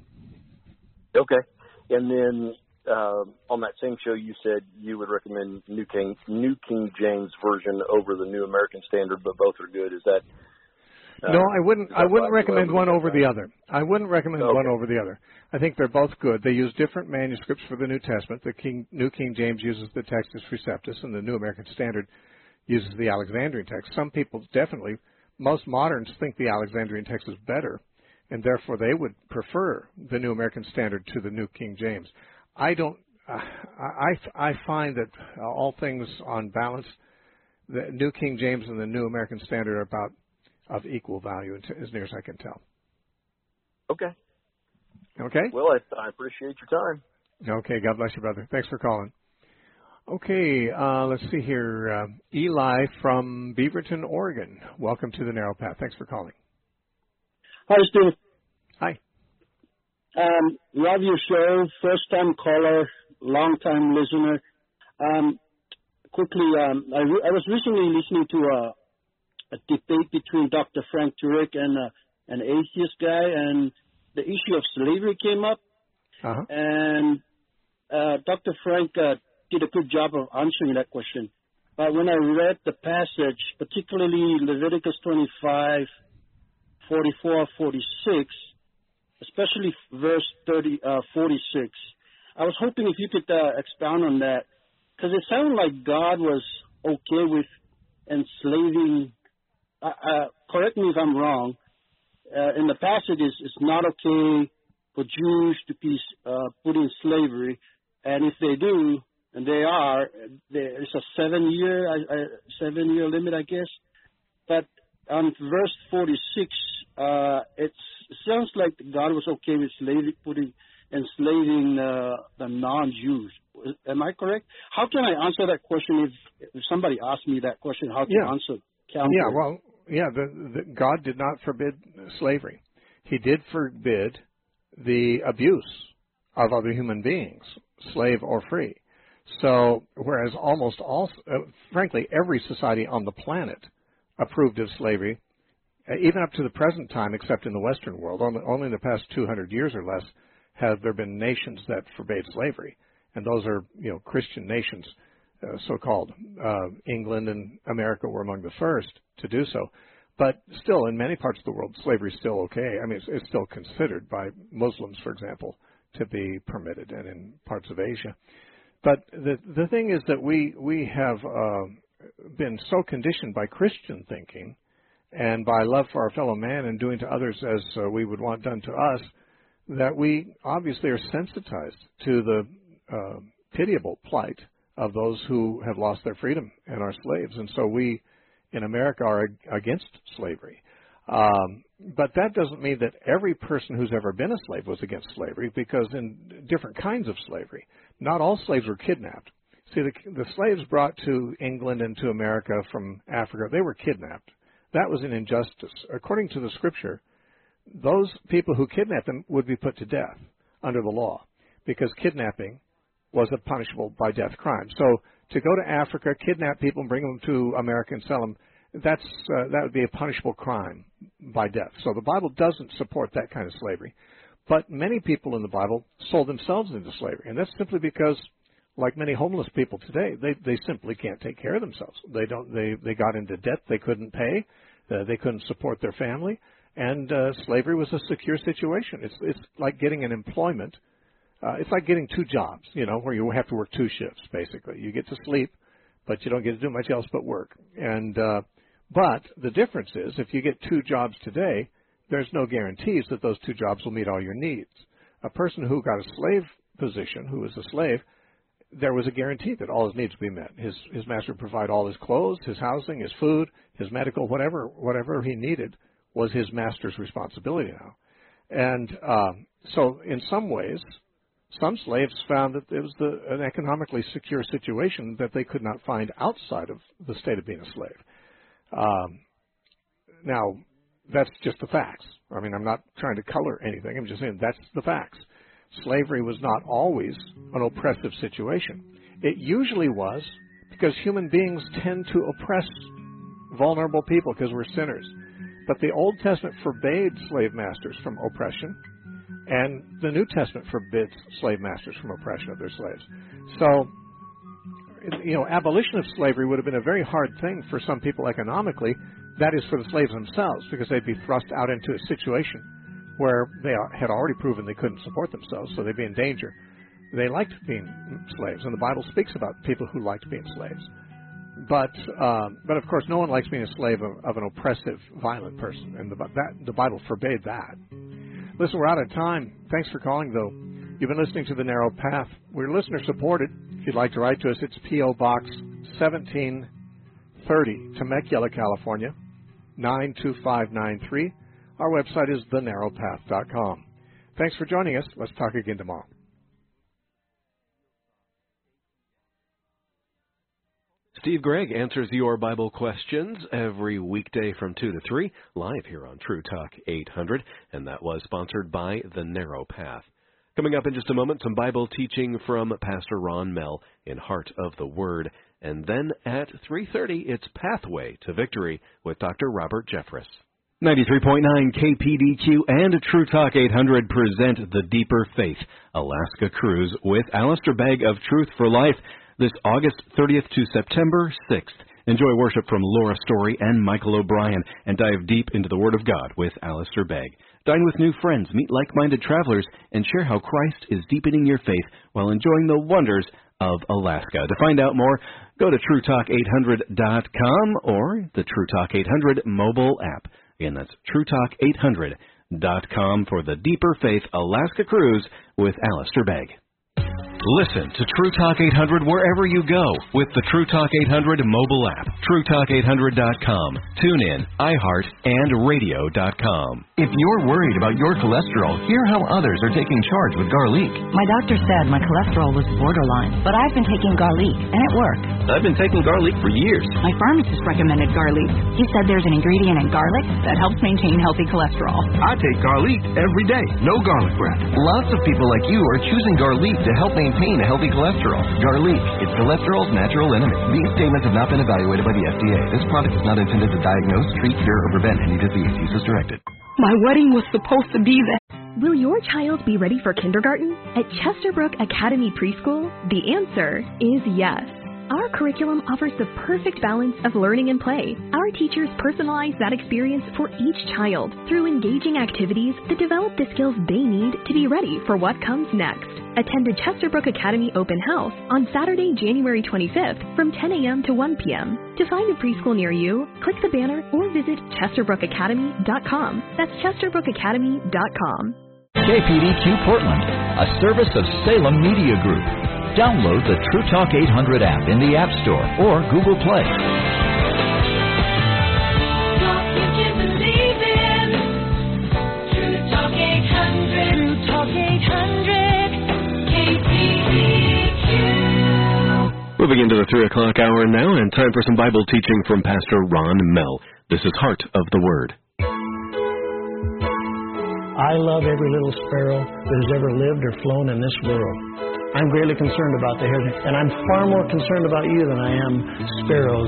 Okay. And then uh, on that same show, you said you would recommend New King New King James Version over the New American Standard, but both are good. Is that uh, no? I wouldn't. I wouldn't recommend one over the other. I wouldn't recommend okay. one over the other. I think they're both good. They use different manuscripts for the New Testament. The King, New King James uses the Textus Receptus, and the New American Standard uses the Alexandrian text. Some people definitely, most moderns think the Alexandrian text is better, and therefore they would prefer the New American Standard to the New King James. I don't. Uh, I I find that uh, all things on balance, the New King James and the New American Standard are about of equal value, as near as I can tell. Okay. Okay. Well, I, I appreciate your time. Okay. God bless you, brother. Thanks for calling. Okay. Uh, let's see here. Uh, Eli from Beaverton, Oregon. Welcome to the Narrow Path. Thanks for calling. Hi, Steve. Hi. Um, love your show. First time caller, long time listener. Um, quickly, um, I, re- I was recently listening to a, a debate between Doctor Frank Turek and uh, an atheist guy, and the issue of slavery came up. Uh-huh. And uh, Doctor Frank uh, did a good job of answering that question. But when I read the passage, particularly Leviticus twenty-five, forty-four, forty-six, especially verse thirty, uh, forty-six, I was hoping if you could uh, expound on that, because it sounded like God was okay with enslaving. Uh, uh, correct me if I'm wrong. Uh, in the passage, it's, it's not okay for Jews to be uh, put in slavery, and if they do, and they are, there is a seven-year uh, seven-year limit, I guess. But on verse forty-six, uh, it's, it sounds like God was okay with slavery, putting enslaving uh, the non-Jews. Am I correct? How can I answer that question if, if somebody asks me that question? How to yeah. answer? Counter? Yeah, well, yeah, the, the, God did not forbid slavery. He did forbid the abuse of other human beings, slave or free. So, whereas almost all, uh, frankly, every society on the planet approved of slavery, uh, even up to the present time, except in the Western world, only, only in the past two hundred years or less have there been nations that forbade slavery. And those are, you know, Christian nations, uh, so-called. Uh, England and America were among the first to do so. But still, in many parts of the world, slavery is still okay. I mean, it's, it's still considered by Muslims, for example, to be permitted, and in parts of Asia. But the the thing is that we we have uh, been so conditioned by Christian thinking and by love for our fellow man and doing to others as uh, we would want done to us, that we obviously are sensitized to the uh, pitiable plight of those who have lost their freedom and are slaves. And so we in America are against slavery. Um, but that doesn't mean that every person who's ever been a slave was against slavery, because in different kinds of slavery, not all slaves were kidnapped. See, the, the slaves brought to England and to America from Africa, they were kidnapped. That was an injustice. According to the scripture, those people who kidnapped them would be put to death under the law, because kidnapping was a punishable by death crime. So to go to Africa, kidnap people and bring them to America and sell them, that's uh, that would be a punishable crime by death. So the Bible doesn't support that kind of slavery. But many people in the Bible sold themselves into slavery, and that's simply because, like many homeless people today, they they simply can't take care of themselves. They don't. They they got into debt they couldn't pay. Uh, they couldn't support their family, and uh, slavery was a secure situation. It's it's like getting an employment. Uh, it's like getting two jobs, you know, where you have to work two shifts. Basically, you get to sleep, but you don't get to do much else but work. And uh, but the difference is, if you get two jobs today, there's no guarantees that those two jobs will meet all your needs. A person who got a slave position, who was a slave, there was a guarantee that all his needs would be met. His his master would provide all his clothes, his housing, his food, his medical, whatever whatever he needed was his master's responsibility now. And um, so in some ways, some slaves found that it was the, an economically secure situation that they could not find outside of the state of being a slave. Um, now, that's just the facts. I mean, I'm not trying to color anything. I'm just saying that's the facts. Slavery was not always an oppressive situation. It usually was, because human beings tend to oppress vulnerable people because we're sinners. But the Old Testament forbade slave masters from oppression, and the New Testament forbids slave masters from oppression of their slaves. So, you know, abolition of slavery would have been a very hard thing for some people economically. That is, for the slaves themselves, because they'd be thrust out into a situation where they had already proven they couldn't support themselves, so they'd be in danger. They liked being slaves, and the Bible speaks about people who liked being slaves. But, um, but of course, no one likes being a slave of, of an oppressive, violent person, and the, that, the Bible forbade that. Listen, we're out of time. Thanks for calling, though. You've been listening to The Narrow Path. We're listener-supported. If you'd like to write to us, it's P O. Box seventeen thirty, Temecula, California, nine two five nine three. Our website is the narrow path dot com. Thanks for joining us. Let's talk again tomorrow. Steve Gregg answers your Bible questions every weekday from two to three, live here on True Talk eight hundred, and that was sponsored by The Narrow Path. Coming up in just a moment, some Bible teaching from Pastor Ron Mell in Heart of the Word. And then at three thirty, it's Pathway to Victory with Doctor Robert Jeffress. ninety-three point nine K P D Q and True Talk eight hundred present the Deeper Faith Alaska Cruise with Alistair Begg of Truth for Life this August thirtieth to September sixth. Enjoy worship from Laura Story and Michael O'Brien and dive deep into the Word of God with Alistair Begg. Dine with new friends, meet like-minded travelers, and share how Christ is deepening your faith while enjoying the wonders of Alaska. To find out more, go to True Talk eight hundred dot com or the True Talk eight hundred mobile app. Again, that's True Talk eight hundred dot com for the Deeper Faith Alaska Cruise with Alistair Begg. Listen to True Talk eight hundred wherever you go with the True Talk eight hundred mobile app, True Talk eight hundred dot com, TuneIn, iHeart, and radio dot com. If you're worried about your cholesterol, hear how others are taking charge with garlic. My doctor said my cholesterol was borderline, but I've been taking garlic, and it worked. I've been taking garlic for years. My pharmacist recommended garlic. He said there's an ingredient in garlic that helps maintain healthy cholesterol. I take garlic every day. No garlic breath. Lots of people like you are choosing garlic to help maintain Maintain a healthy cholesterol. Garlic. It's cholesterol's natural enemy. These statements have not been evaluated by the F D A. This product is not intended to diagnose, treat, cure, or prevent any disease. Use as directed. My wedding was supposed to be there. Will your child be ready for kindergarten? At Chesterbrook Academy Preschool, the answer is yes. Our curriculum offers the perfect balance of learning and play. Our teachers personalize that experience for each child through engaging activities that develop the skills they need to be ready for what comes next. Attend a Chesterbrook Academy open house on Saturday, January twenty-fifth from ten a.m. to one p.m. To find a preschool near you, click the banner or visit chesterbrook academy dot com. That's chesterbrook academy dot com. K P D Q Portland, a service of Salem Media Group. Download the True Talk eight hundred app in the App Store or Google Play. Talk you can believe in. True Talk eight hundred. True Talk eight hundred. K P D Q. Moving into the three o'clock hour now, and time for some Bible teaching from Pastor Ron Mell. This is Heart of the Word. I love every little sparrow that has ever lived or flown in this world. I'm greatly concerned about the hares, and I'm far more concerned about you than I am sparrows.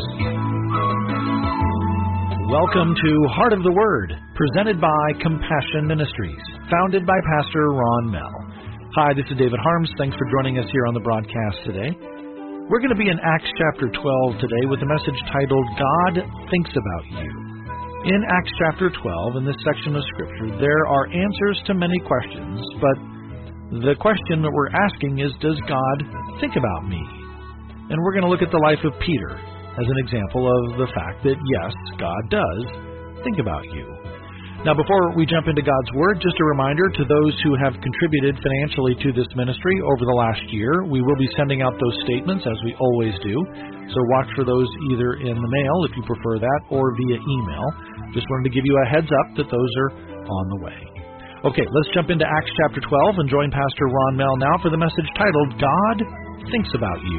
Welcome to Heart of the Word, presented by Compassion Ministries, founded by Pastor Ron Mell. Hi, this is David Harms. Thanks for joining us here on the broadcast today. We're going to be in Acts chapter twelve today with a message titled, God Thinks About You. In Acts chapter twelve, in this section of Scripture, there are answers to many questions, but the question that we're asking is, does God think about me? And we're going to look at the life of Peter as an example of the fact that, yes, God does think about you. Now, before we jump into God's Word, just a reminder to those who have contributed financially to this ministry over the last year, we will be sending out those statements as we always do. So watch for those either in the mail, if you prefer that, or via email. Just wanted to give you a heads up that those are on the way. Okay, let's jump into Acts chapter twelve and join Pastor Ron Mell now for the message titled, God Thinks About You.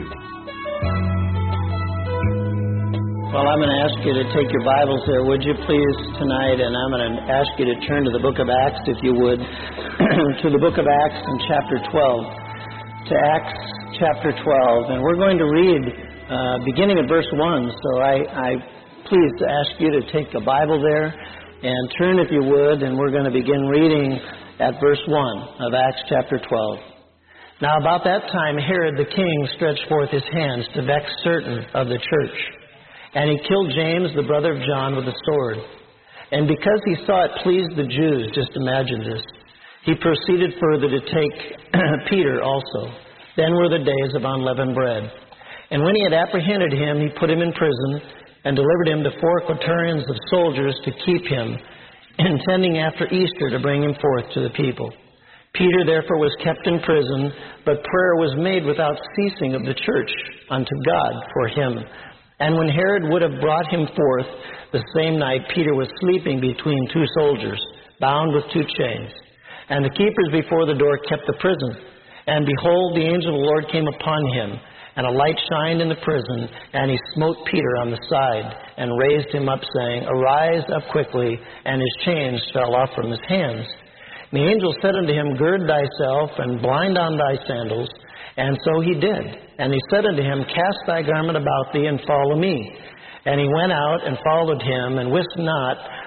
Well, I'm going to ask you to take your Bibles there, would you please, tonight, and I'm going to ask you to turn to the book of Acts, if you would, to the book of Acts in chapter twelve, to Acts chapter twelve, and we're going to read uh, beginning at verse one, so I, I please ask you to take a Bible there, and turn, if you would, and we're going to begin reading at verse one of Acts chapter twelve. Now about that time Herod the king stretched forth his hands to vex certain of the church, and he killed James, the brother of John, with a sword. And because he saw it pleased the Jews, just imagine this, he proceeded further to take Peter also. Then were the days of unleavened bread. And when he had apprehended him, he put him in prison, and delivered him to four quaternions of soldiers to keep him, intending after Easter to bring him forth to the people. Peter therefore was kept in prison, but prayer was made without ceasing of the church unto God for him. And when Herod would have brought him forth, the same night Peter was sleeping between two soldiers, bound with two chains. And the keepers before the door kept the prison. And behold, the angel of the Lord came upon him, and a light shined in the prison, and he smote Peter on the side, and raised him up, saying, Arise up quickly, and his chains fell off from his hands. And the angel said unto him, Gird thyself, and bind on thy sandals. And so he did. And he said unto him, Cast thy garment about thee, and follow me. And he went out and followed him, and wist not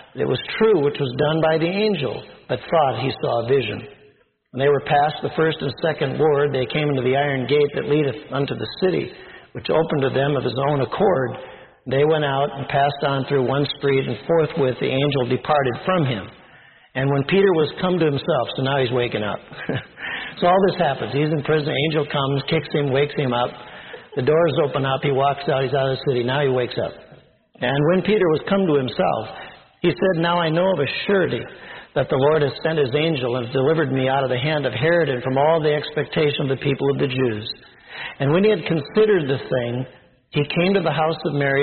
it was true which was done by the angel, but thought he saw a vision. When they were past the first and second ward, they came into the iron gate that leadeth unto the city, which opened to them of his own accord. They went out and passed on through one street, and forthwith the angel departed from him. And when Peter was come to himself, so now he's waking up. So all this happens. He's in prison, the angel comes, kicks him, wakes him up. The doors open up, he walks out, he's out of the city, now he wakes up. And when Peter was come to himself, he said, Now I know of a surety that the Lord has sent his angel and has delivered me out of the hand of Herod and from all the expectation of the people of the Jews. And when he had considered the thing, he came to the house of Mary,